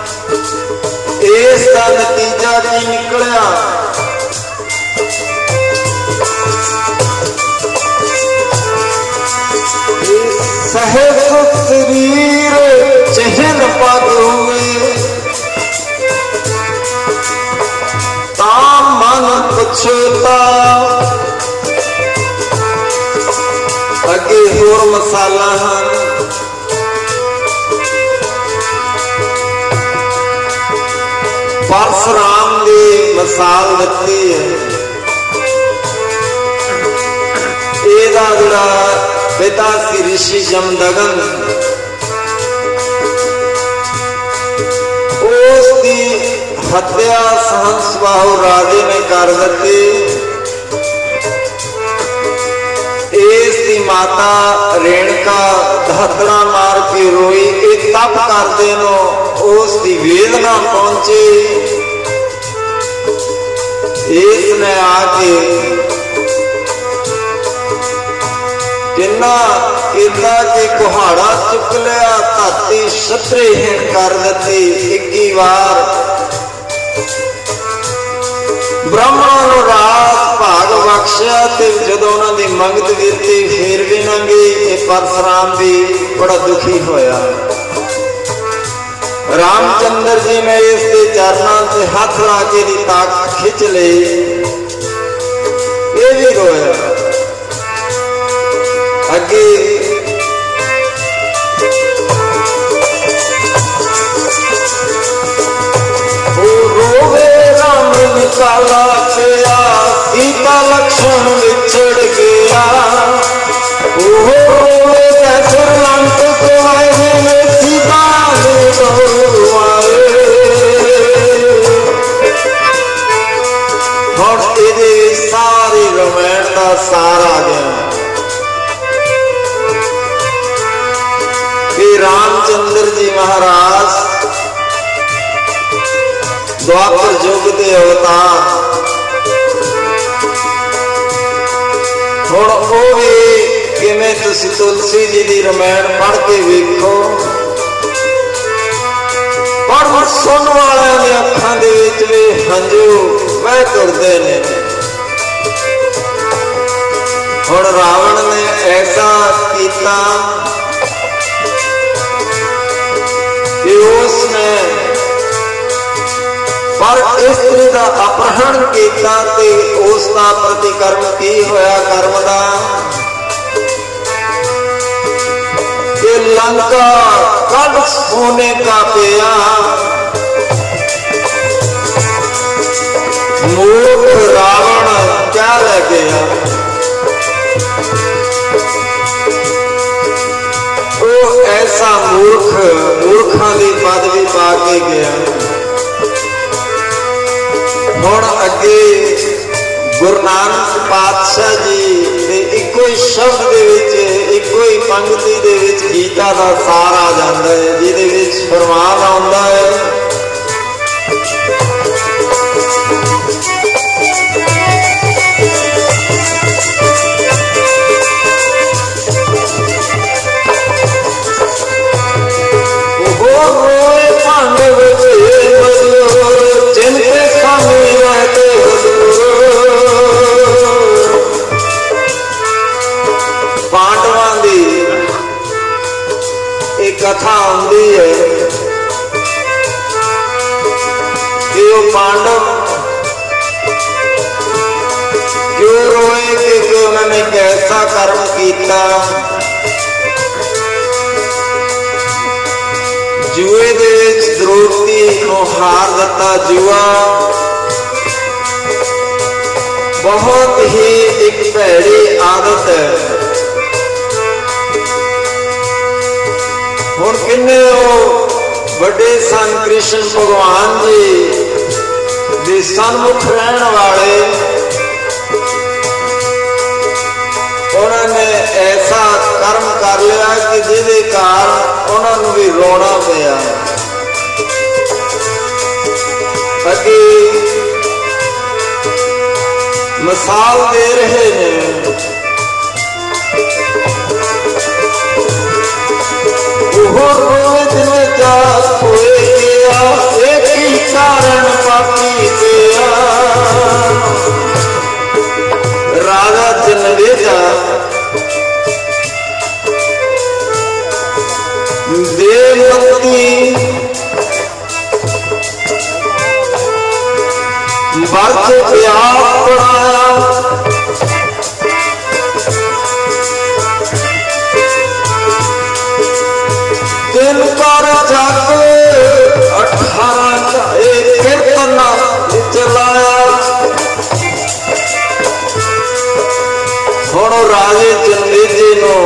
इसका नतीजा की निकलिया? सहज शरीर चहन पग हुए, ताम मन पछता। अगे होर मसाला हैं। परशुराम की मिसाल दिती है। एदा जिहड़ा पिता सी ऋषि जमदगन, उसकी हत्या सहंसबाहु राजे ने कर दी। इसकी माता रेणुका धतड़ा मार के रोई। एक तप कर देनो उसकी वेदना पहुंची। इसने आके किन्ना किता के कुहाड़ा चुक लिया, धरती छत्रहीन कर दी। इक्की बार ब्राह्मणों को राज भाग बख्शिया, जदों उन्होंने मंगत दी फिर भी ना गई। परशुराम भी बड़ा दुखी होया। रामचंद्र जी ने इसके चरणों से हाथ ला के दी ताक खिंच ली। ये भी रोया। अगे रोवे राम निकाला गया, सीता लक्ष्मण बिछड़ गया। ओहो रोवे कैसे लंक को आए में सीता ने और इहदे सारे रामायण का सार आ गया कि रामचंद्र जी महाराज द्वापर युग के अवतार। हुण ओह भी किवें तुसीं तुलसी जी की रामायण पढ़ के वेखो, पर सुन वालियां दी अखां दे विच वी हंझू वह तुरदे ने। हुण रावण ने ऐसा कीता कि उसने पर स्त्री का अपहरण किया। उसका प्रतिकर्म की होया कर्म का कि लंका कद सोने का पिया। मूर्ख रावण क्या रह गया? वो ऐसा मूर्ख मूर्खा की पदवी पा के गया। हुण अगे गुरु नानक पातशाह जी दे इको ही शब्द दे विच इको ही पंक्ति दे विच गीता का सार आ जाता है, जिहदे विच फरमान आउंदा है कथा आती है कि वो पांडव क्यों रोए क्योंकि उन्होंने कैसा कर्म किया। जुए दे विच द्रौपदी को हार दिता। जुआ बहुत ही एक भैड़ी आदत है। हुण किन्ने बड़े सन कृष्ण भगवान जी दे सन्मुख रहन वाले, उन्होंने ऐसा कर्म कर लिया कि जिहदे कारण उन्होंने भी रोना पिया। अगे मिसाल दे रहे हैं, रोए दिन जा खोए गया, एक ही कारण पापी गया। राजा जनमेजा देवमती वर्ष प्यार पढ़ाया। दिन कर जग अठारह कीर्तन चलाया। हुण राजे जनमेजे नूं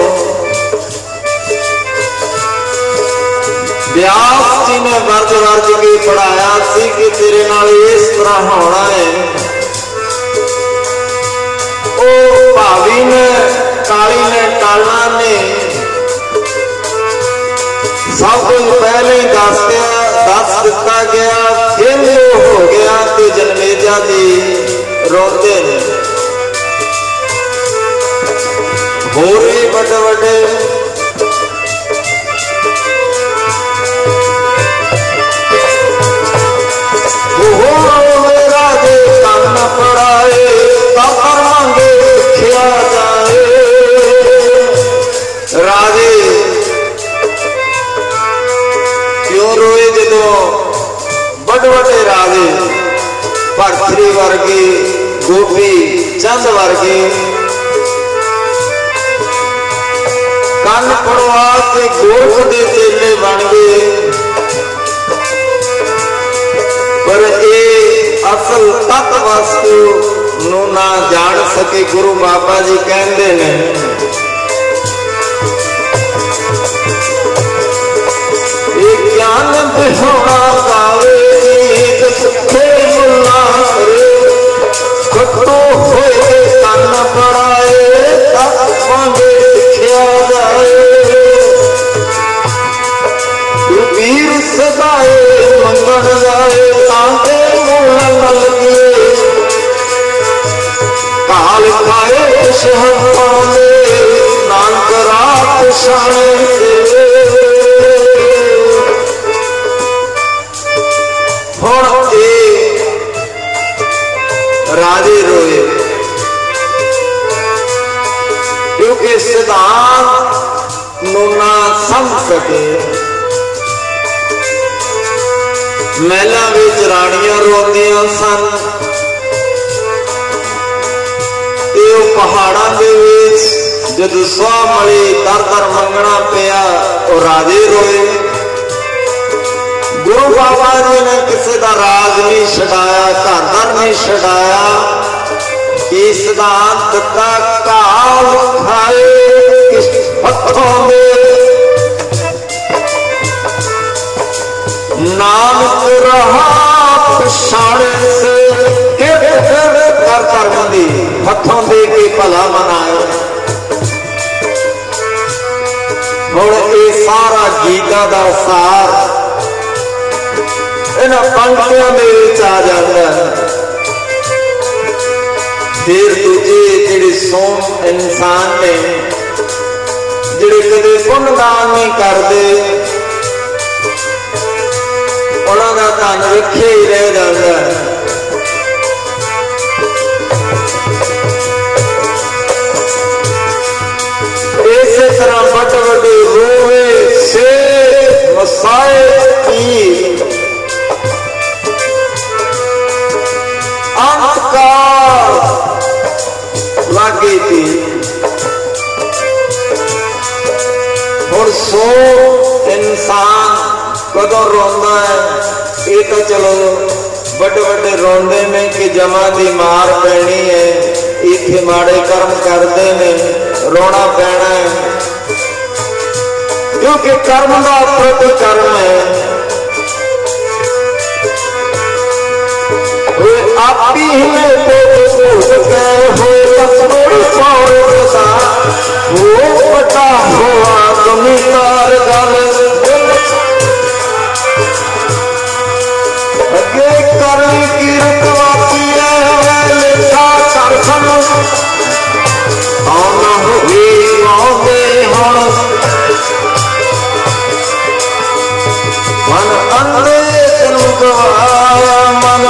व्यास जी ने वर्ज वर्ज के पढ़ाया सी कि तेरे नाल इस तरह होना है। ओ भावी ने काली ने टालना ने सब कुछ पहले ही दस दस दिता गया। फिर वो हो गया तो जनमेजा जी रोते ने। होर भी बड़े बड़े राजे कन पड़ाए मांगे खिया जाए। राजे क्यों रोए जो बड़े बड़े राजे भरतरी वर्गे, गोपी चंद वर्गे कन पड़वा के गोरख के चेले बन गए। पर ये असल तत्व वस्तु नू ना जान सके। गुरु बाबा जी कहते हैं ज्ञान बिहोना गावे सुखे मुल्ला करे। कटो होए कन पड़ाए मांगे सिखिया जाए। वीर सदाए मंगन जाए तांते मूल लगे। काल खाए शहर नानक रात शाने राजे रोए क्योंकि सिद्धांत नू ना समझ सके। महलों विच राणियां रोंदियां सन ते पहाड़ों के विच जदों सुआ मली दर दर मंगना पिया और राजे रोए। गुरु बाबा जी ने किसी का राज नहीं छड़ाया, घर दर नहीं छड़ाया। कि सिद्धांत का काल खाए हथों में नानक रहा पछाड़े से कर कर मंदी हथों दे के भला मनाए। हुण ये सारा गीता का सार इन पंक्तियों में आ जाता है। फिर दूजे जिहड़े सोम इंसान ने जिहड़े कदे पुण्य दान नहीं करते उन्हों का धन रखे ही रह जाता है। इस तरह बड़े बड़े रोवे से इंसान कदों रोंदा है? ये तो चलो बड़े बड़े रोंदे ने कि जमा की मार पैनी है, इत्थे माड़े कर्म करते ने, रोना पैना है, क्योंकि कर्म का प्रतिकर्म है। आप ही में तो हो पता हुआ तुम्हें तार गल अगे करनी की रखवाती है लिखा करखन आना होगी आते हम मन अंधे तेन गवाया मन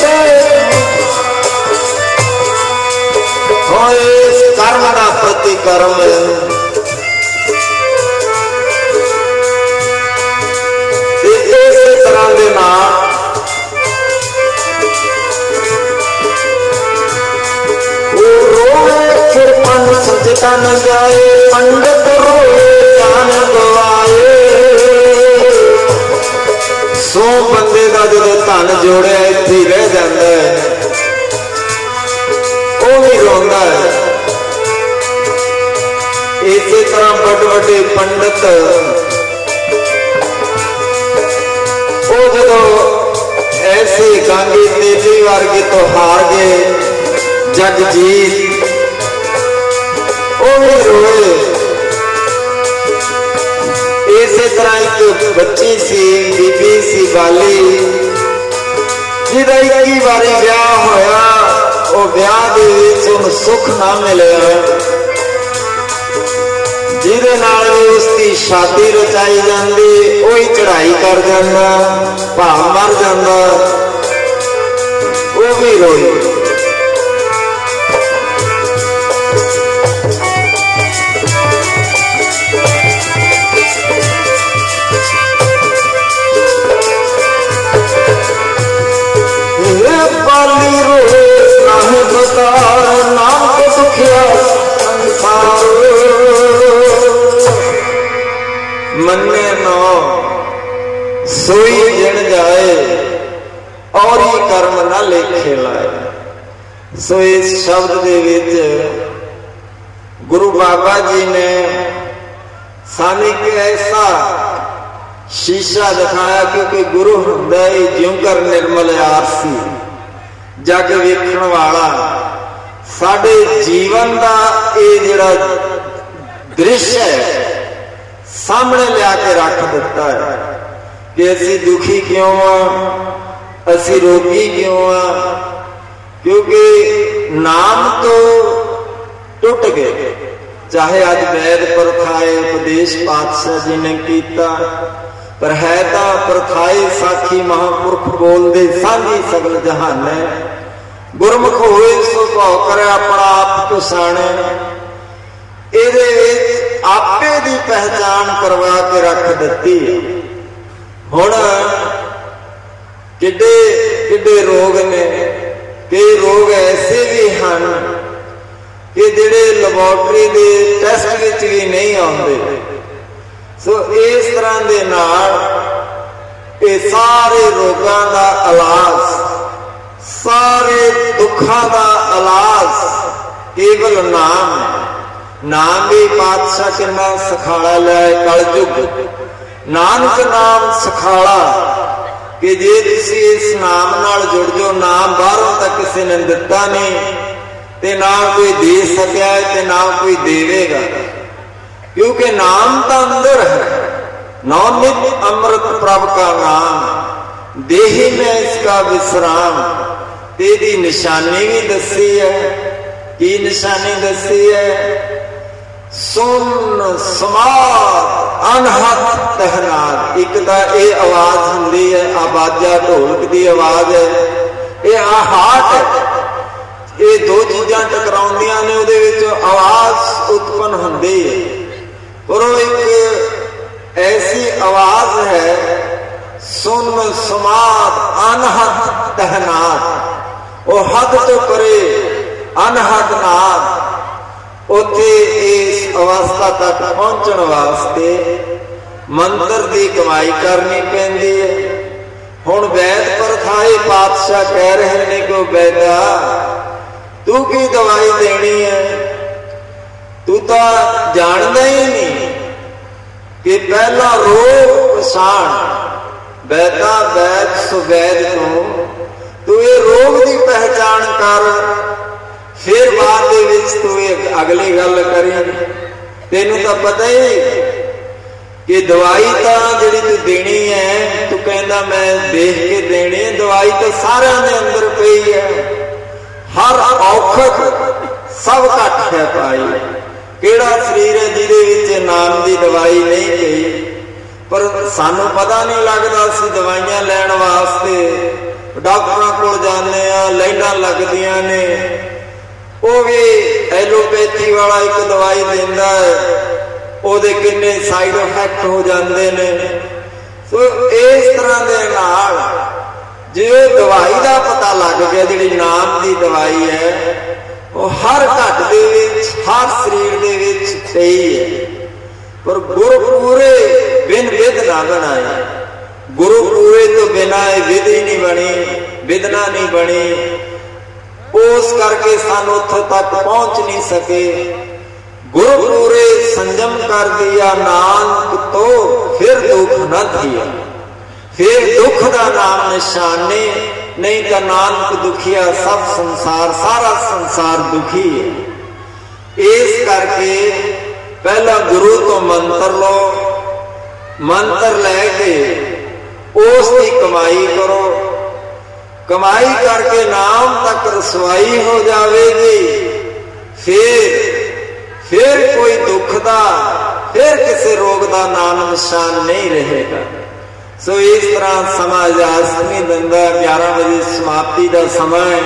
कर्म का प्रतिकर्म इस तरह के नाम वो रोए फिर पंड सचता न जाए, पंडित रोए जान गवाए। सौ बंदे का जो धन जोड़िया इत्थे रह जाता है, वो भी रोंदा है। इसी तरह बड़े बड़े पंडित वो जो ऐसे गांधी तेजी वर्गे तो हार गए, जग जीत वो भी रोए। इसी तरह एक बच्ची सी बीबी सी बाली जिहदा इक्की बारी ब्याह होया, वो ब्याह दे विच उहनूं सुख ना मिलिया, जिहदे नाल भी उसकी शादी रचाई जाती, वही चढ़ाई कर जाता, भाव मर जाता, वो भी रोई। पाली रोए नाम बता नाम को दुखिया संसार मन्ने नो सोई जिन जाए और ही कर्म ना लेखे लाए। सो इस शब्द दे विच गुरु बाबा जी ने सानू एक ऐसा शीशा दिखाया, क्योंकि गुरु हुंदा ही ज्यों कर निर्मल आरसी जग वेखण वाला। साडे जीवन का ये जिहड़ा दृश्य है सामने लिया के रख दिता है कि असी दुखी क्यों आ, असी रोगी क्यों आ, क्योंकि नाम तो टुट गए। चाहे अज वैद प्रथाए उपदेश पातशाह जी ने किया, पर है तो प्रथाए साखी महापुरख बोलते सांझी सगल जहान है। गुरमुख होए सो भाव करे अपना आप पछाणे, ये आपे दी पहचान करवा के रख दिती है। हुण किड्डे किड्डे रोग ने, कई रोग ऐसे भी हैं कि जिहड़े लैबोरेटरी के टेस्ट विच भी नहीं आउंदे। सो इस तरह के नाल ये सारे रोगों का इलाज, सारे दुखों का इलाज केवल नाम है। नाम भी पातशाह किन्ना सखाला लाए कलयुग, नानक नाम सखाला कि जे तुसी इस नाम नाल जुड़ जाओ, नाम बाहरों तक किसी ने दिता नहीं, ते ना कोई दे सकिया ते ना कोई देवेगा, क्योंकि नाम तो अंदर है। नौ नित अमृत प्रभ का नाम, देही में इसका विश्राम। तेरी निशानी भी दसी है, की निशानी दसी है? सुन समात अनहद तहनाद। एक दा ये आवाज हुंदी है, आवाजा ढोलक की आवाज है, ये हाट है। ये दो चीज़ां टकराउंदियां ने, उहदे विच आवाज उत्पन्न हुंदी है, और वो एक ऐसी आवाज है, सुन समात अनहद तहनाद। वो हद तो करे अनहद नाद। उथे इस अवस्था तक पहुंचने वास्ते ਮੰਤਰ ਦੀ ਕਮਾਈ ਕਰਨੀ ਪੈਂਦੀ ਹੈ। ਹੁਣ ਵੈਦ ਪਰਥਾਏ ਪਾਤਸ਼ਾਹ ਕਹਿ ਰਹੇ ਨੇ ਕਿ ਵੈਦਾ ਤੂੰ ਕੀ ਦਵਾਈ ਦੇਣੀ ਹੈ? ਤੂੰ ਤਾਂ ਜਾਣਦਾ ਹੀ ਨਹੀਂ ਕਿ ਪਹਿਲਾ ਰੋਗ ਪਛਾਣ। ਵੈਦਾ ਵੈਦ ਸੁਵੈਦ ਤੋਂ ਤੂੰ ਇਹ ਰੋਗ ਦੀ ਪਹਿਚਾਣ ਕਰ, ਫਿਰ ਬਾਅਦ ਦੇ ਵਿੱਚ ਤੂੰ ਇਹ ਅਗਲੀ ਗੱਲ ਕਰੀ। ਤੈਨੂੰ ਤਾਂ ਪਤਾ ਹੀ ਕਿ ਦਵਾਈ ਤਾਂ ਜਿਹੜੀ ਤੂੰ ਦੇਣੀ ਹੈ, ਤੂੰ ਕਹਿੰਦਾ ਮੈਂ ਦੇਖ ਕੇ ਦੇਣੀ ਹੈ। ਦਵਾਈ ਤਾਂ ਸਾਰਿਆਂ ਦੇ ਅੰਦਰ ਪਈ ਹੈ, ਹਰ ਔਖਤ ਸਭ ਘੱਟ ਹੈ ਪਾਈ। ਕਿਹੜਾ ਸਰੀਰ ਹੈ ਜਿਹਦੇ ਵਿੱਚ ਨਾਮ ਦੀ ਦਵਾਈ ਨਹੀਂ ਪਈ? ਪਰ ਸਾਨੂੰ ਪਤਾ ਨਹੀਂ ਲੱਗਦਾ। ਅਸੀਂ ਦਵਾਈਆਂ ਲੈਣ ਵਾਸਤੇ ਡਾਕਟਰਾਂ ਕੋਲ ਜਾਂਦੇ ਆ, ਲਾਈਨਾਂ ਲੱਗਦੀਆਂ ਨੇ। ਉਹ ਵੀ ਐਲੋਪੈਥੀ ਵਾਲਾ ਇੱਕ ਦਵਾਈ ਦਿੰਦਾ ਹੈ, ਉਹਦੇ ਕਿੰਨੇ ਸਾਈਡ ਇਫੈਕਟ ਹੋ ਜਾਂਦੇ ਨੇ। ਸੋ ਇਸ ਤਰ੍ਹਾਂ ਦੇ ਨਾਲ ਜੇ ਦਵਾਈ ਦਾ ਪਤਾ ਲੱਗ ਗਿਆ, ਜਿਹੜੀ ਨਾਮ ਦੀ ਦਵਾਈ ਹੈ, ਉਹ ਹਰ ਘਟ ਦੇ ਵਿੱਚ, ਹਰ ਸਰੀਰ ਦੇ ਵਿੱਚ ਪਈ ਹੈ। ਪਰ ਗੁਰੂ ਪੂਰੇ ਬਿਨ ਵਿਧ ਨਾ ਬਣਾਏ। ਗੁਰੂ ਪੂਰੇ ਤੋਂ ਬਿਨਾਂ ਇਹ ਵਿਧ ਹੀ ਨਹੀਂ ਬਣੀ, ਵਿਧਨਾ ਨਹੀਂ ਬਣੀ। ਉਸ ਕਰਕੇ ਸਾਨੂੰ ਉੱਥੋਂ ਤੱਕ ਪਹੁੰਚ ਨਹੀਂ ਸਕੇ। ਗੁਰੂ ਪੂਰੇ ਸੰਜਮ ਕਰ ਦਿਆ ਨਾਨਕ ਤੋਂ ਫਿਰ ਦੁੱਖ ਨਾ ਦਿਆ। ਫਿਰ ਦੁੱਖ ਦਾ ਨਾਮ ਨਿਸ਼ਾਨੇ ਨਹੀਂ ਤਾਂ ਨਾਨਕ ਦੁਖੀਆ ਸਭ ਸੰਸਾਰ, ਸਾਰਾ ਸੰਸਾਰ ਦੁਖੀ ਹੈ। ਇਸ ਕਰਕੇ ਪਹਿਲਾਂ ਗੁਰੂ ਤੋਂ ਮੰਤਰ ਲਓ, ਮੰਤਰ ਲੈ ਕੇ ਉਸ ਦੀ ਕਮਾਈ ਕਰੋ। ਕਮਾਈ ਕਰਕੇ ਨਾਮ ਤੱਕ ਰਸਵਾਈ ਹੋ ਜਾਵੇਗੀ। ਫਿਰ ਫਿਰ ਕੋਈ ਦੁੱਖ ਦਾ, ਫਿਰ ਕਿਸੇ ਰੋਗ ਦਾ ਨਾਮ ਨਿਸ਼ਾਨ ਨਹੀਂ ਰਹੇਗਾ। ਸੋ ਇਸ ਤਰ੍ਹਾਂ ਸਮਾਂ ਇਜਾਜ਼ਤ ਨਹੀਂ ਦਿੰਦਾ। ਗਿਆਰਾਂ ਵਜੇ ਸਮਾਪਤੀ ਦਾ ਸਮਾਂ ਹੈ।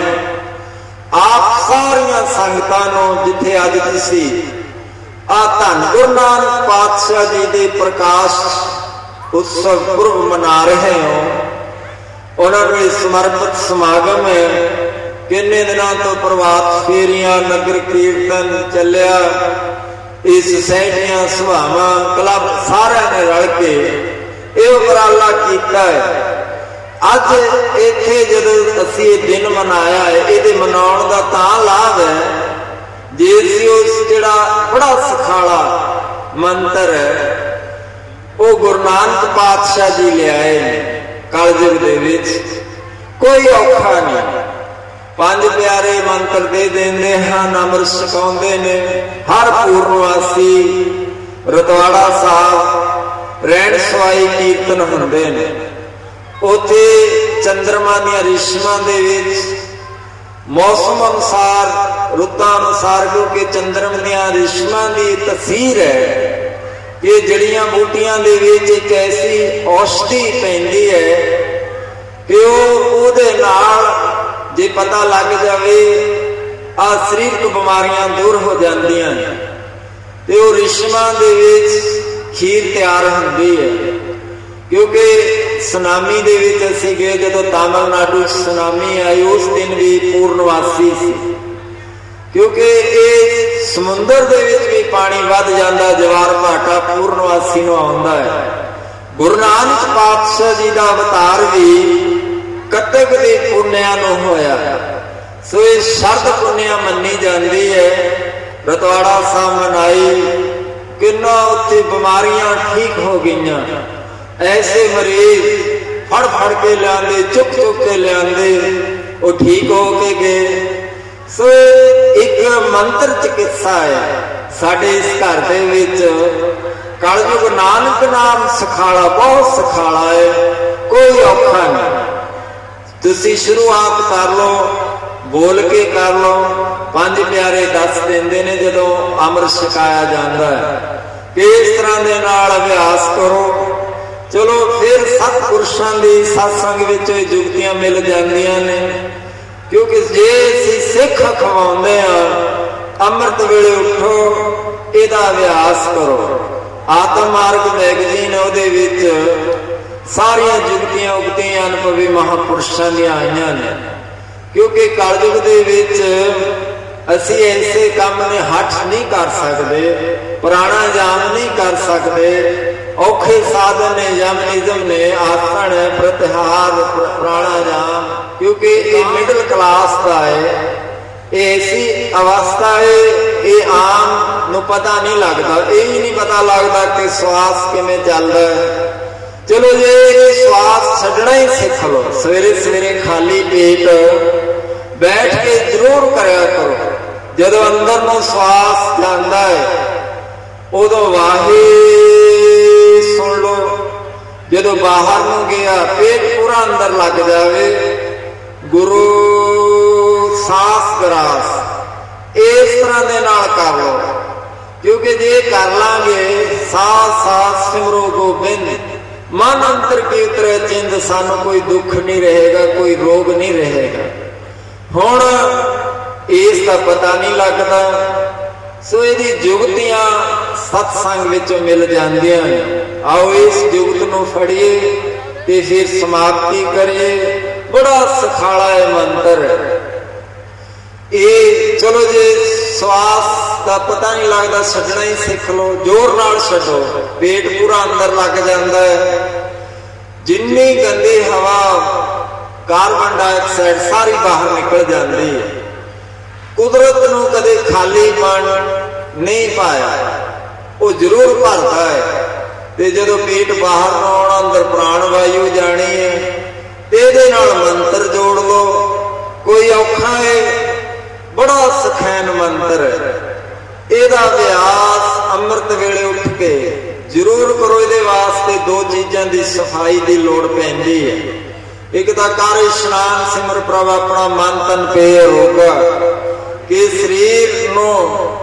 ਆਪ ਸਾਰੀਆਂ ਸੰਗਤਾਂ ਨੂੰ ਜਿੱਥੇ ਅੱਜ ਤੁਸੀਂ ਆ ਧੰਨ ਗੁਰੂ ਨਾਨਕ ਪਾਤਸ਼ਾਹ ਜੀ ਦੇ ਪ੍ਰਕਾਸ਼ ਉਤਸਵ ਪੁਰਬ ਮਨਾ ਰਹੇ ਹੋ, ਉਹਨਾਂ ਨੂੰ ਸਮਰਪਿਤ ਸਮਾਗਮ ਹੈ। ਕਿੰਨੇ ਦਿਨਾਂ ਤੋਂ ਪ੍ਰਭਾਤ ਫੇਰੀਆਂ, ਨਗਰ ਕੀਰਤਨ ਚੱਲਿਆ। ਇਹ ਸੁਸਾਇਟੀਆਂ, ਸਭਾਵਾਂ, ਕਲੱਬ ਸਾਰਿਆਂ ਨੇ ਰਲ ਕੇ ਇਹ ਉਪਰਾਲਾ ਕੀਤਾ ਹੈ। ਅੱਜ ਇੱਥੇ ਜਦੋਂ ਅਸੀਂ ਇਹ ਦਿਨ ਮਨਾਇਆ ਹੈ, ਇਹਦੇ ਮਨਾਉਣ ਦਾ ਤਾਂ ਲਾਭ ਹੈ ਜੇ ਅਸੀਂ ਉਸ ਜਿਹੜਾ ਬੜਾ ਸਖਾਲਾ ਮੰਤਰ ਹੈ ਉਹ ਗੁਰੂ ਨਾਨਕ ਪਾਤਸ਼ਾਹ ਜੀ ਲਿਆਏ ਨੇ ਕਲਯੁਗ ਦੇ ਵਿੱਚ। ਕੋਈ ਔਖਾ ਨਹੀਂ। ਪੰਜ ਪਿਆਰੇ ਮੰਤਰ ਦੇ ਦਿੰਦੇ ਹਨ, ਅੰਮ੍ਰਿਤ ਛਕਾਉਂਦੇ ਨੇ। ਹਰ ਪੂਰਨਵਾਸੀ ਰਤਵਾੜਾ ਸਾਹਿਬ ਰਹਿਣ ਸਵਾਈ ਕੀਰਤਨ ਹੁੰਦੇ ਨੇ। ਉੱਥੇ ਚੰਦਰਮਾ ਦੀਆਂ ਰਿਸ਼ਮਾਂ ਦੇ ਵਿੱਚ ਮੌਸਮ ਅਨੁਸਾਰ, ਰੁੱਤਾਂ ਅਨੁਸਾਰ, ਕਿਉਂਕਿ ਚੰਦਰਮ ਦੀਆਂ ਰਿਸ਼ਮਾਂ ਦੀ ਤਸੀਰ ਹੈ ਕਿ ਜੜੀਆਂ ਬੂਟੀਆਂ ਦੇ ਵਿੱਚ ਇੱਕ ਐਸੀ ਔਸ਼ਧੀ ਪੈਂਦੀ ਹੈ ਕਿ ਉਹ ਉਹਦੇ ਨਾਲ ਜੇ ਪਤਾ ਲੱਗ ਜਾਵੇ ਆ ਸਰੀਰਕ ਬਿਮਾਰੀਆਂ ਦੂਰ ਹੋ ਜਾਂਦੀਆਂ ਨੇ। ਤੇ ਉਹ ਰਿਸ਼ਮਾਂ ਦੇ ਵਿੱਚ ਖੀਰ ਤਿਆਰ ਹੁੰਦੀ ਹੈ। ਕਿਉਂਕਿ ਸੁਨਾਮੀ ਦੇ ਵਿੱਚ ਅਸੀਂ ਗਏ, ਜਦੋਂ ਤਾਮਿਲਨਾਡੂ ਸੁਨਾਮੀ ਆਈ ਉਸ ਦਿਨ ਵੀ ਪੂਰਨਵਾਸੀ ਸੀ। ਕਿਉਂਕਿ ਇਹ ਸਮੁੰਦਰ ਦੇ ਵਿੱਚ ਵੀ ਪਾਣੀ ਵੱਧ ਜਾਂਦਾ, ਜਵਾਰ ਭਾਟਾ ਪੂਰਨਵਾਸੀ ਨੂੰ ਆਉਂਦਾ ਹੈ। ਗੁਰੂ ਨਾਨਕ ਪਾਤਸ਼ਾਹ ਜੀ ਦਾ ਅਵਤਾਰ ਵੀ ਕੱਤਕ ਦੇ ਪੁੰਨਿਆਂ ਨੂੰ ਹੋਇਆ। ਸੋ ਇਹ ਸ਼ਰਤ ਪੁੰਨਿਆ ਮੰਨੀ ਜਾਂਦੀ ਹੈ। ਰਤਵਾੜਾ ਸਾਹਿਬ ਮਨਾਈ, ਕਿੰਨਾ ਉੱਥੇ ਬਿਮਾਰੀਆਂ ਠੀਕ ਹੋ ਗਈਆਂ। ਐਸੇ ਮਰੀਜ਼ ਫੜ ਫੜ ਕੇ ਲਿਆਂਦੇ, ਚੁੱਕ ਚੁੱਕ ਕੇ ਲਿਆਂਦੇ, ਉਹ ਠੀਕ ਹੋ ਕੇ ਗਏ। ਸੋ ਇੱਕ ਮੰਤਰ ਚਿਕਿਤਸਾ ਹੈ ਸਾਡੇ ਇਸ ਘਰ ਦੇ ਵਿੱਚ। ਕਲਯੁਗ ਨਾਨਕ ਨਾਮ ਸਖਾਲਾ, ਬਹੁਤ ਸਖਾਲਾ ਹੈ, ਕੋਈ ਔਖਾ ਨਹੀਂ। ਤੁਸੀਂ ਸ਼ੁਰੂਆਤ ਕਰ ਲਓ, ਬੋਲ ਕੇ ਕਰ ਲਓ। ਪੰਜ ਪਿਆਰੇ ਦੱਸ ਦਿੰਦੇ ਨੇ ਜਦੋਂ ਅੰਮ੍ਰਿਤ ਛਕਾਇਆ ਜਾਂਦਾ ਹੈ ਕਿ ਇਸ ਤਰ੍ਹਾਂ ਦੇ ਨਾਲ ਅਭਿਆਸ ਕਰੋ। ਚਲੋ ਫਿਰ ਸਤਿਪੁਰਸ਼ਾਂ ਦੀ ਸਤਸੰਗ ਵਿੱਚ ਇਹ ਜੁਗਤੀਆਂ ਮਿਲ ਜਾਂਦੀਆਂ ਨੇ। ਕਿਉਂਕਿ ਜੇ ਅਸੀਂ ਸਿੱਖ ਖਵਾਉਂਦੇ ਹਾਂ, ਅੰਮ੍ਰਿਤ ਵੇਲੇ ਉੱਠੋ, ਇਹਦਾ ਅਭਿਆਸ ਕਰੋ। ਆਤਮ ਮਾਰਗ ਮੈਗਜ਼ੀਨ ਉਹਦੇ ਵਿੱਚ ਸਾਰੀਆਂ ਜੁਗਤੀਆਂ ਉਗਤੀਆਂ ਅਨੁਭਵੀ ਮਹਾਂਪੁਰਸ਼ਾਂ ਦੀਆਂ ਆਈਆਂ ਨੇ। ਕਿਉਂਕਿ ਕਲਯੁਗ ਦੇ ਵਿੱਚ ਅਸੀਂ ਐਸੇ ਕੰਮ ਨੇ ਹੱਠ ਨਹੀਂ ਕਰ ਸਕਦੇ, ਪੁਰਾਣਾ ਜਾਮ ਨਹੀਂ ਕਰ ਸਕਦੇ। औखे साधन ने, यम निजम ने, आसन है, प्रत्याहार, प्राणायाम, क्योंकि ये मिडिल क्लास का है, ऐसी अवस्था है, ये आम नूं पता नहीं लगता, ये ही नहीं पता लगता कि श्वास किवें चलदा है। चलो जे श्वास छड्डना ही सीख लो, सवेरे सवेरे खाली पेट बैठ के जरूर करया करो। जदों अंदर नूं श्वास जांदा है उदों वाहे सुन लो, जदों बाहर नूं गया पेट पूरा अंदर लग जावे, गुरु सांस ग्रास इस तरह दे नाल कर लो। क्योंकि जे कर लांगे सांस सांस सिमरो गोबिंद, मन अंतर की उतरे चिंद, सानू कोई दुख नहीं रहेगा, कोई रोग नहीं रहेगा। हुण इसका पता नहीं लगता, सो इहदी जुगतियां सत्संग विचों मिल जांदियां ने। आओ इस जुगत नूं फड़िए ते फिर समाप्ति करिए। बड़ा सखाला है मंत्र ये। चलो जे श्वास का पता नहीं लगता, छड्डना ही सीख लो, जोर नाल छड्डो, पेट पूरा अंदर लग जाता है। जिन्नी गंदी हवा कार्बन डाइऑक्साइड सारी बाहर निकल जाती है। कुदरत नूं कदे खालीपन नहीं पाया, वो जरूर भरता है। ते जदों पेट बाहर नूं आउणा, अंदर प्राण वायु जानी है, इहदे नाल मंत्र जोड़ लो। कोई औखा है, बड़ा सखैन मंत्र है। इहदा अभ्यास अमृत वेले उठ के जरूर करो। इहदे वास्ते दो चीज़ां दी सफाई दी लोड़ पैंदी है। एक तां कर इशनान सिमर प्रभ अपना मन तन पे होगा कि शरीर नूं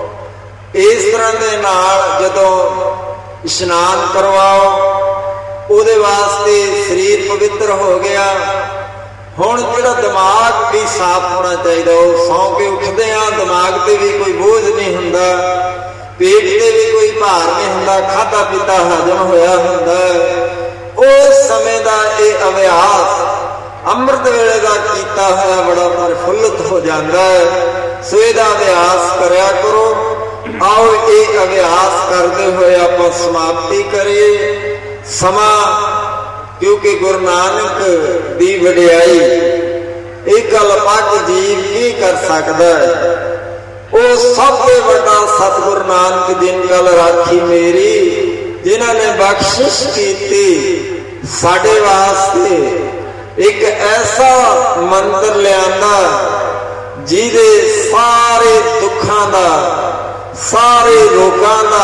इस तरह दे नाल जदों इशनान करवाओ, उहदे वास्ते शरीर पवित्र हो गया। हुण जिहड़ा दिमाग भी साफ होना चाहिए। सौ के उठते हैं दिमाग से भी कोई बोझ नहीं हुंदा, पेट से भी कोई भार नहीं हुंदा, खाधा पीता हजम होया हुंदा। उस समय का यह अभ्यास अमृत वेले का कीता होया बड़ा प्रफुल्लित हो जाता है। सो इहदा अभ्यास करया करो। आओ ये अभ्यास करते हुए आप समाप्ति करिए। समा क्योंकि गुरु नानक दी वडियाई एक अल्पग जीव की कर सकता है। वो सबसे बड़ा सतगुरु नानक जिन गल राखी मेरी, जिन्होंने बख्शिश की साडे वास्ते एक ऐसा मंत्र लियांदा जिहदे सारे दुखों का, सारे रोगों का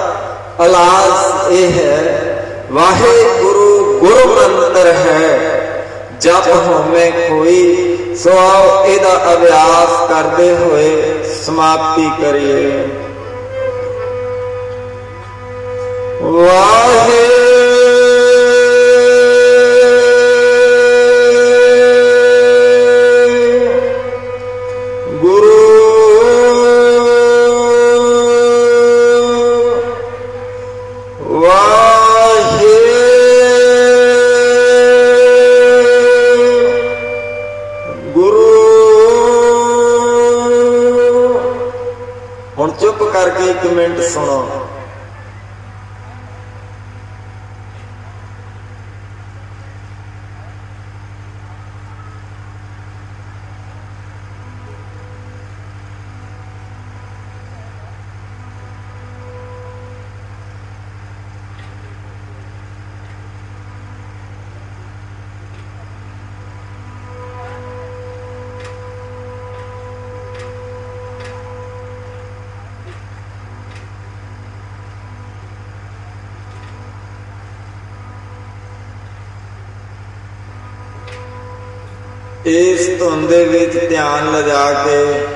इलाज यह है। वाहे गुरु गुरु मंत्र है, जप होवे कोई। सो आओ इहदा अभ्यास करते हुए समाप्ति करिए। वाहे करके एक मिनट सुनो। इस धुंद विच ध्यान लजा के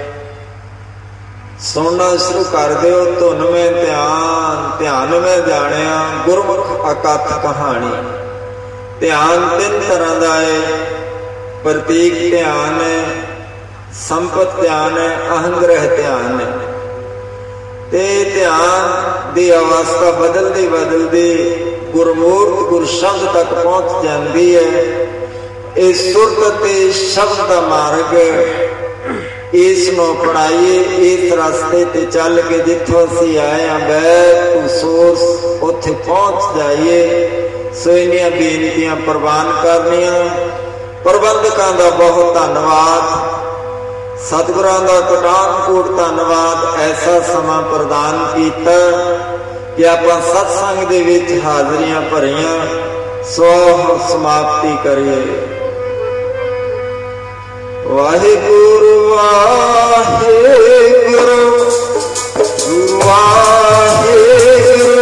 सुनना शुरू कर दो। धुन में ध्यान, ध्यान में जानिया गुरमुख अकथ कहानी। ध्यान तीन तरह का है, प्रतीक ध्यान है, संपत ध्यान है, अहंग्रह ध्यान है। ते ध्यान की अवस्था बदलती बदलती गुरमूर्त गुर शब्द तक पहुंच जाती है। इस सुरत ते शब्द का मार्ग इस नू अपनाइए। इस रास्ते ते चल के जिथों असीं आए हैं बैक टू सोर्स उत्थे पहुंच जाइए। सो इन्नियां बेनतियां प्रवान करनियां। प्रबंधकां दा बहुत धन्नवाद, सतगुरां दा कोटान-कोट धन्नवाद। ऐसा समा प्रदान कीता कि आपां सत्संग दे विच हाज़रियां भरियां। सो समाप्ति करिए। वाहिगुरु वाहिगुरु वाहिगुरु।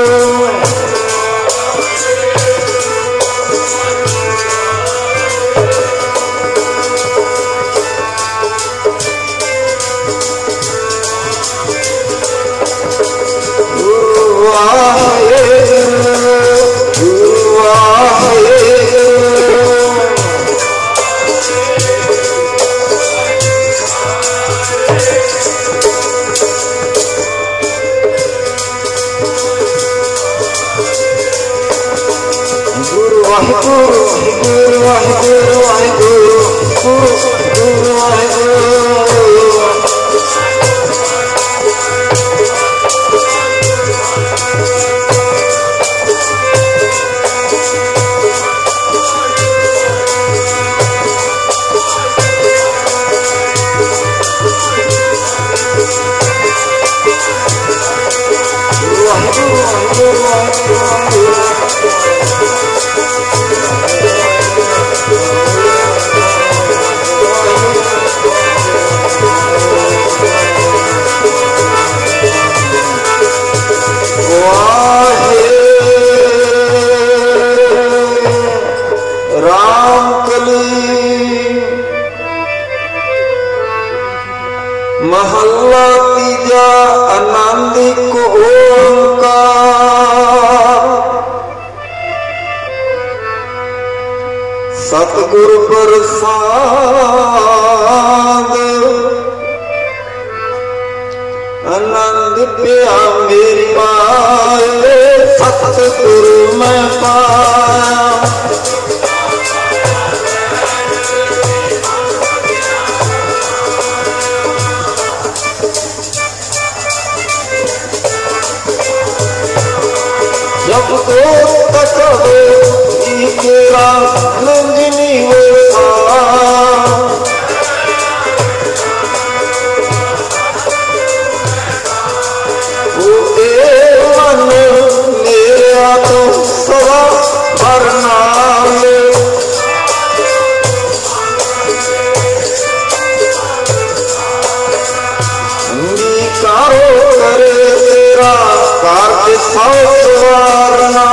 महला तीजा आनंद को ओंकार। सतगुरु प्रसाद आनंद पिया मेरी पाए। सतगुरु मैं पाया। जब तो तक तेरा नंदिनी होता। वो मन मेरा तो सवा भरना अंगीकारो करे तेरा कार्य सवारना।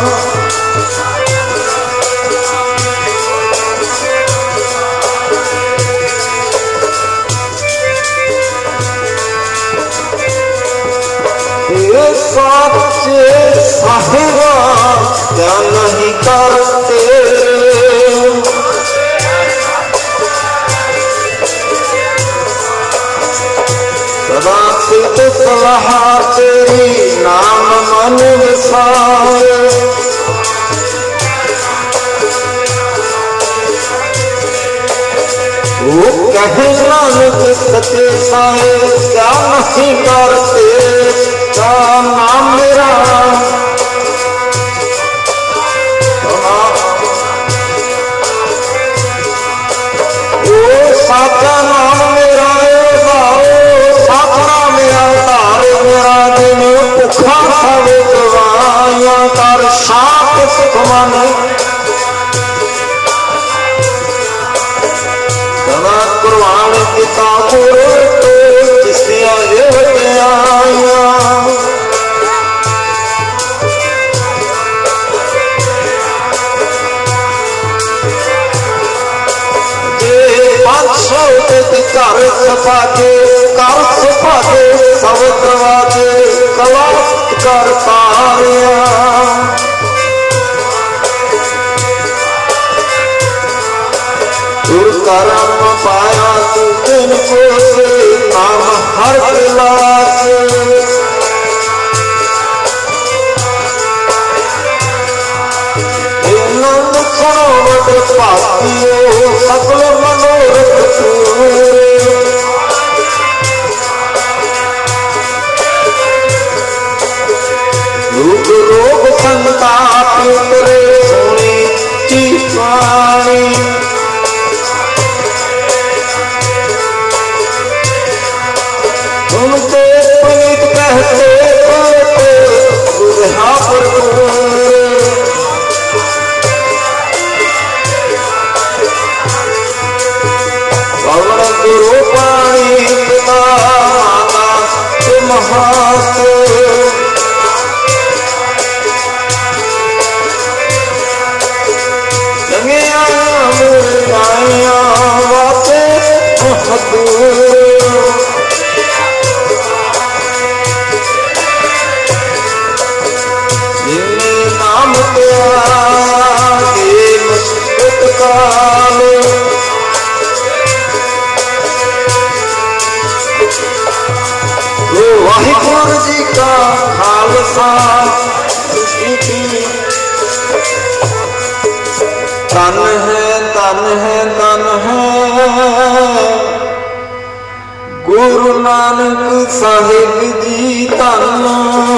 साचे साहिबा क्या नहीं करते। सदा सिद्ध सलाह तेरी नाम मन विसारे। वो कहे नानक सच्चे साए क्या नहीं करते। का नाम मेरा वो साचा नाम मेरा साधना मेरा धार मेरा। दिन भुखा सब दवाइयां कर शांत सुख मन। सदा कुर्बान पिता गुरु तो जिसदियां आइया। घर सफाके कर सफाके सब दरवाजे कला कर पारिया। करम पाया तू दिन को से नाम हर लाख। नंद सरोवर पापियो सकल मनोरथ पूरे। संताप उतरे सोनी चीपानी उनके पुनीत कहते पवन गुरु पाणी पिता माता महास जंगिया मुराइया वाते महदूर नाम त्यागे मुस्कुत काल वाहिगुरु जी का खालसा तन है तन है तन है गुरु नानक साहिब जी तन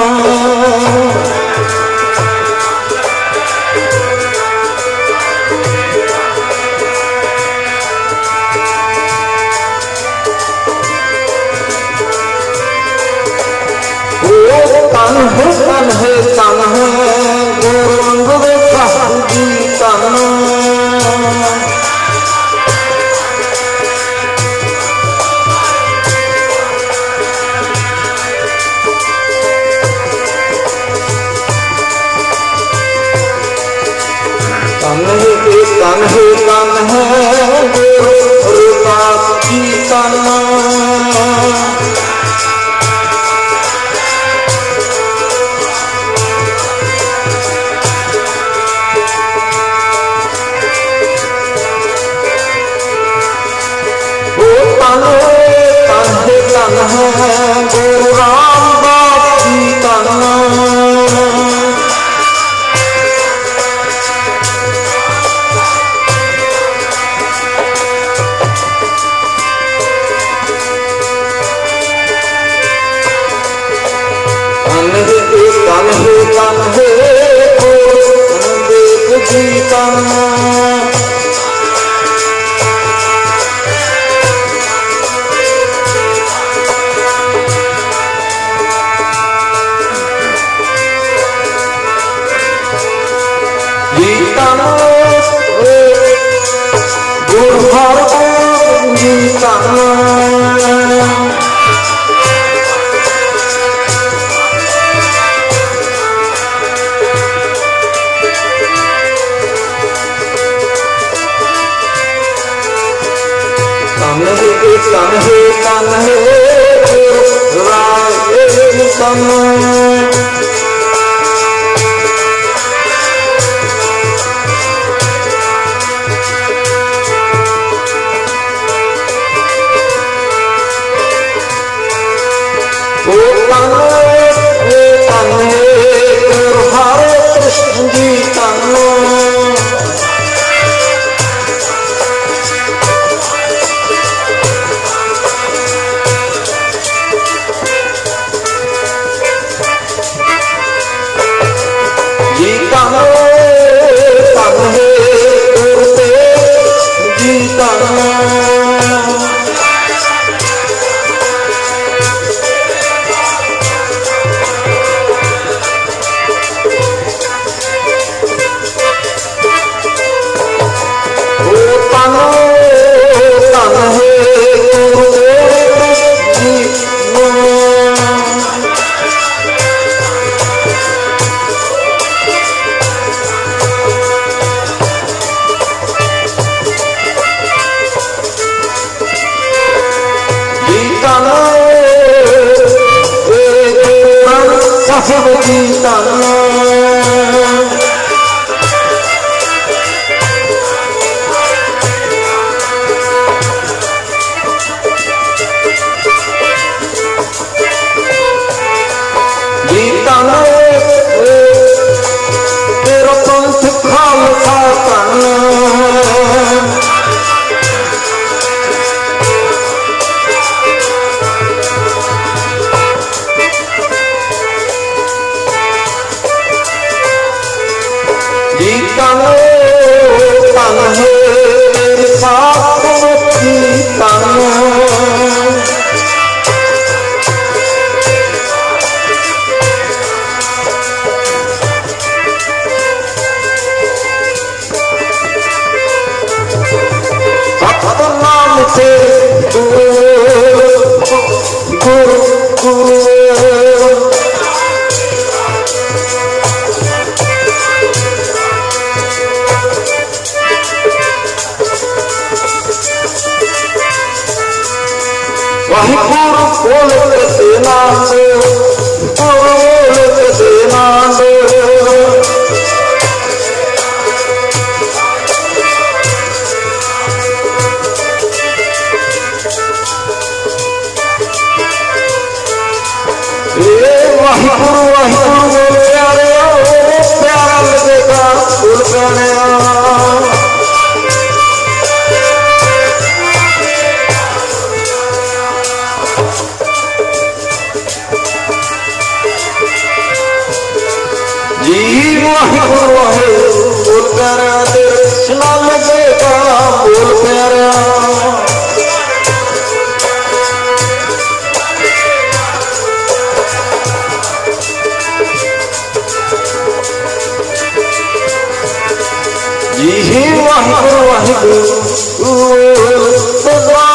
तन है तन है तन है गुरु साहिब जी तन तन है तन है तन है गुरु साहिब जी तन गुरु रामदास जी तन तन है तन है गुरु देव जी तन गुरु हरगोबिंद जी तन तन है तन है तन है गुरु राय तन जी तन धन है मेरे पाप मुक्ति तन सतनाम से गुरु गुरु गुरु वाहिगुरु बोल के नाम बोल के नाम वाहिगुरु वाहिगुरु बोल प्यारे प्यारा लगेगा बोल प्यारे जी वाहिगुरु वाहिगुरु बोल प्यारा तेरे सुना लगेगा बोल प्यारा जी वाहिगुरु वाहिगुरु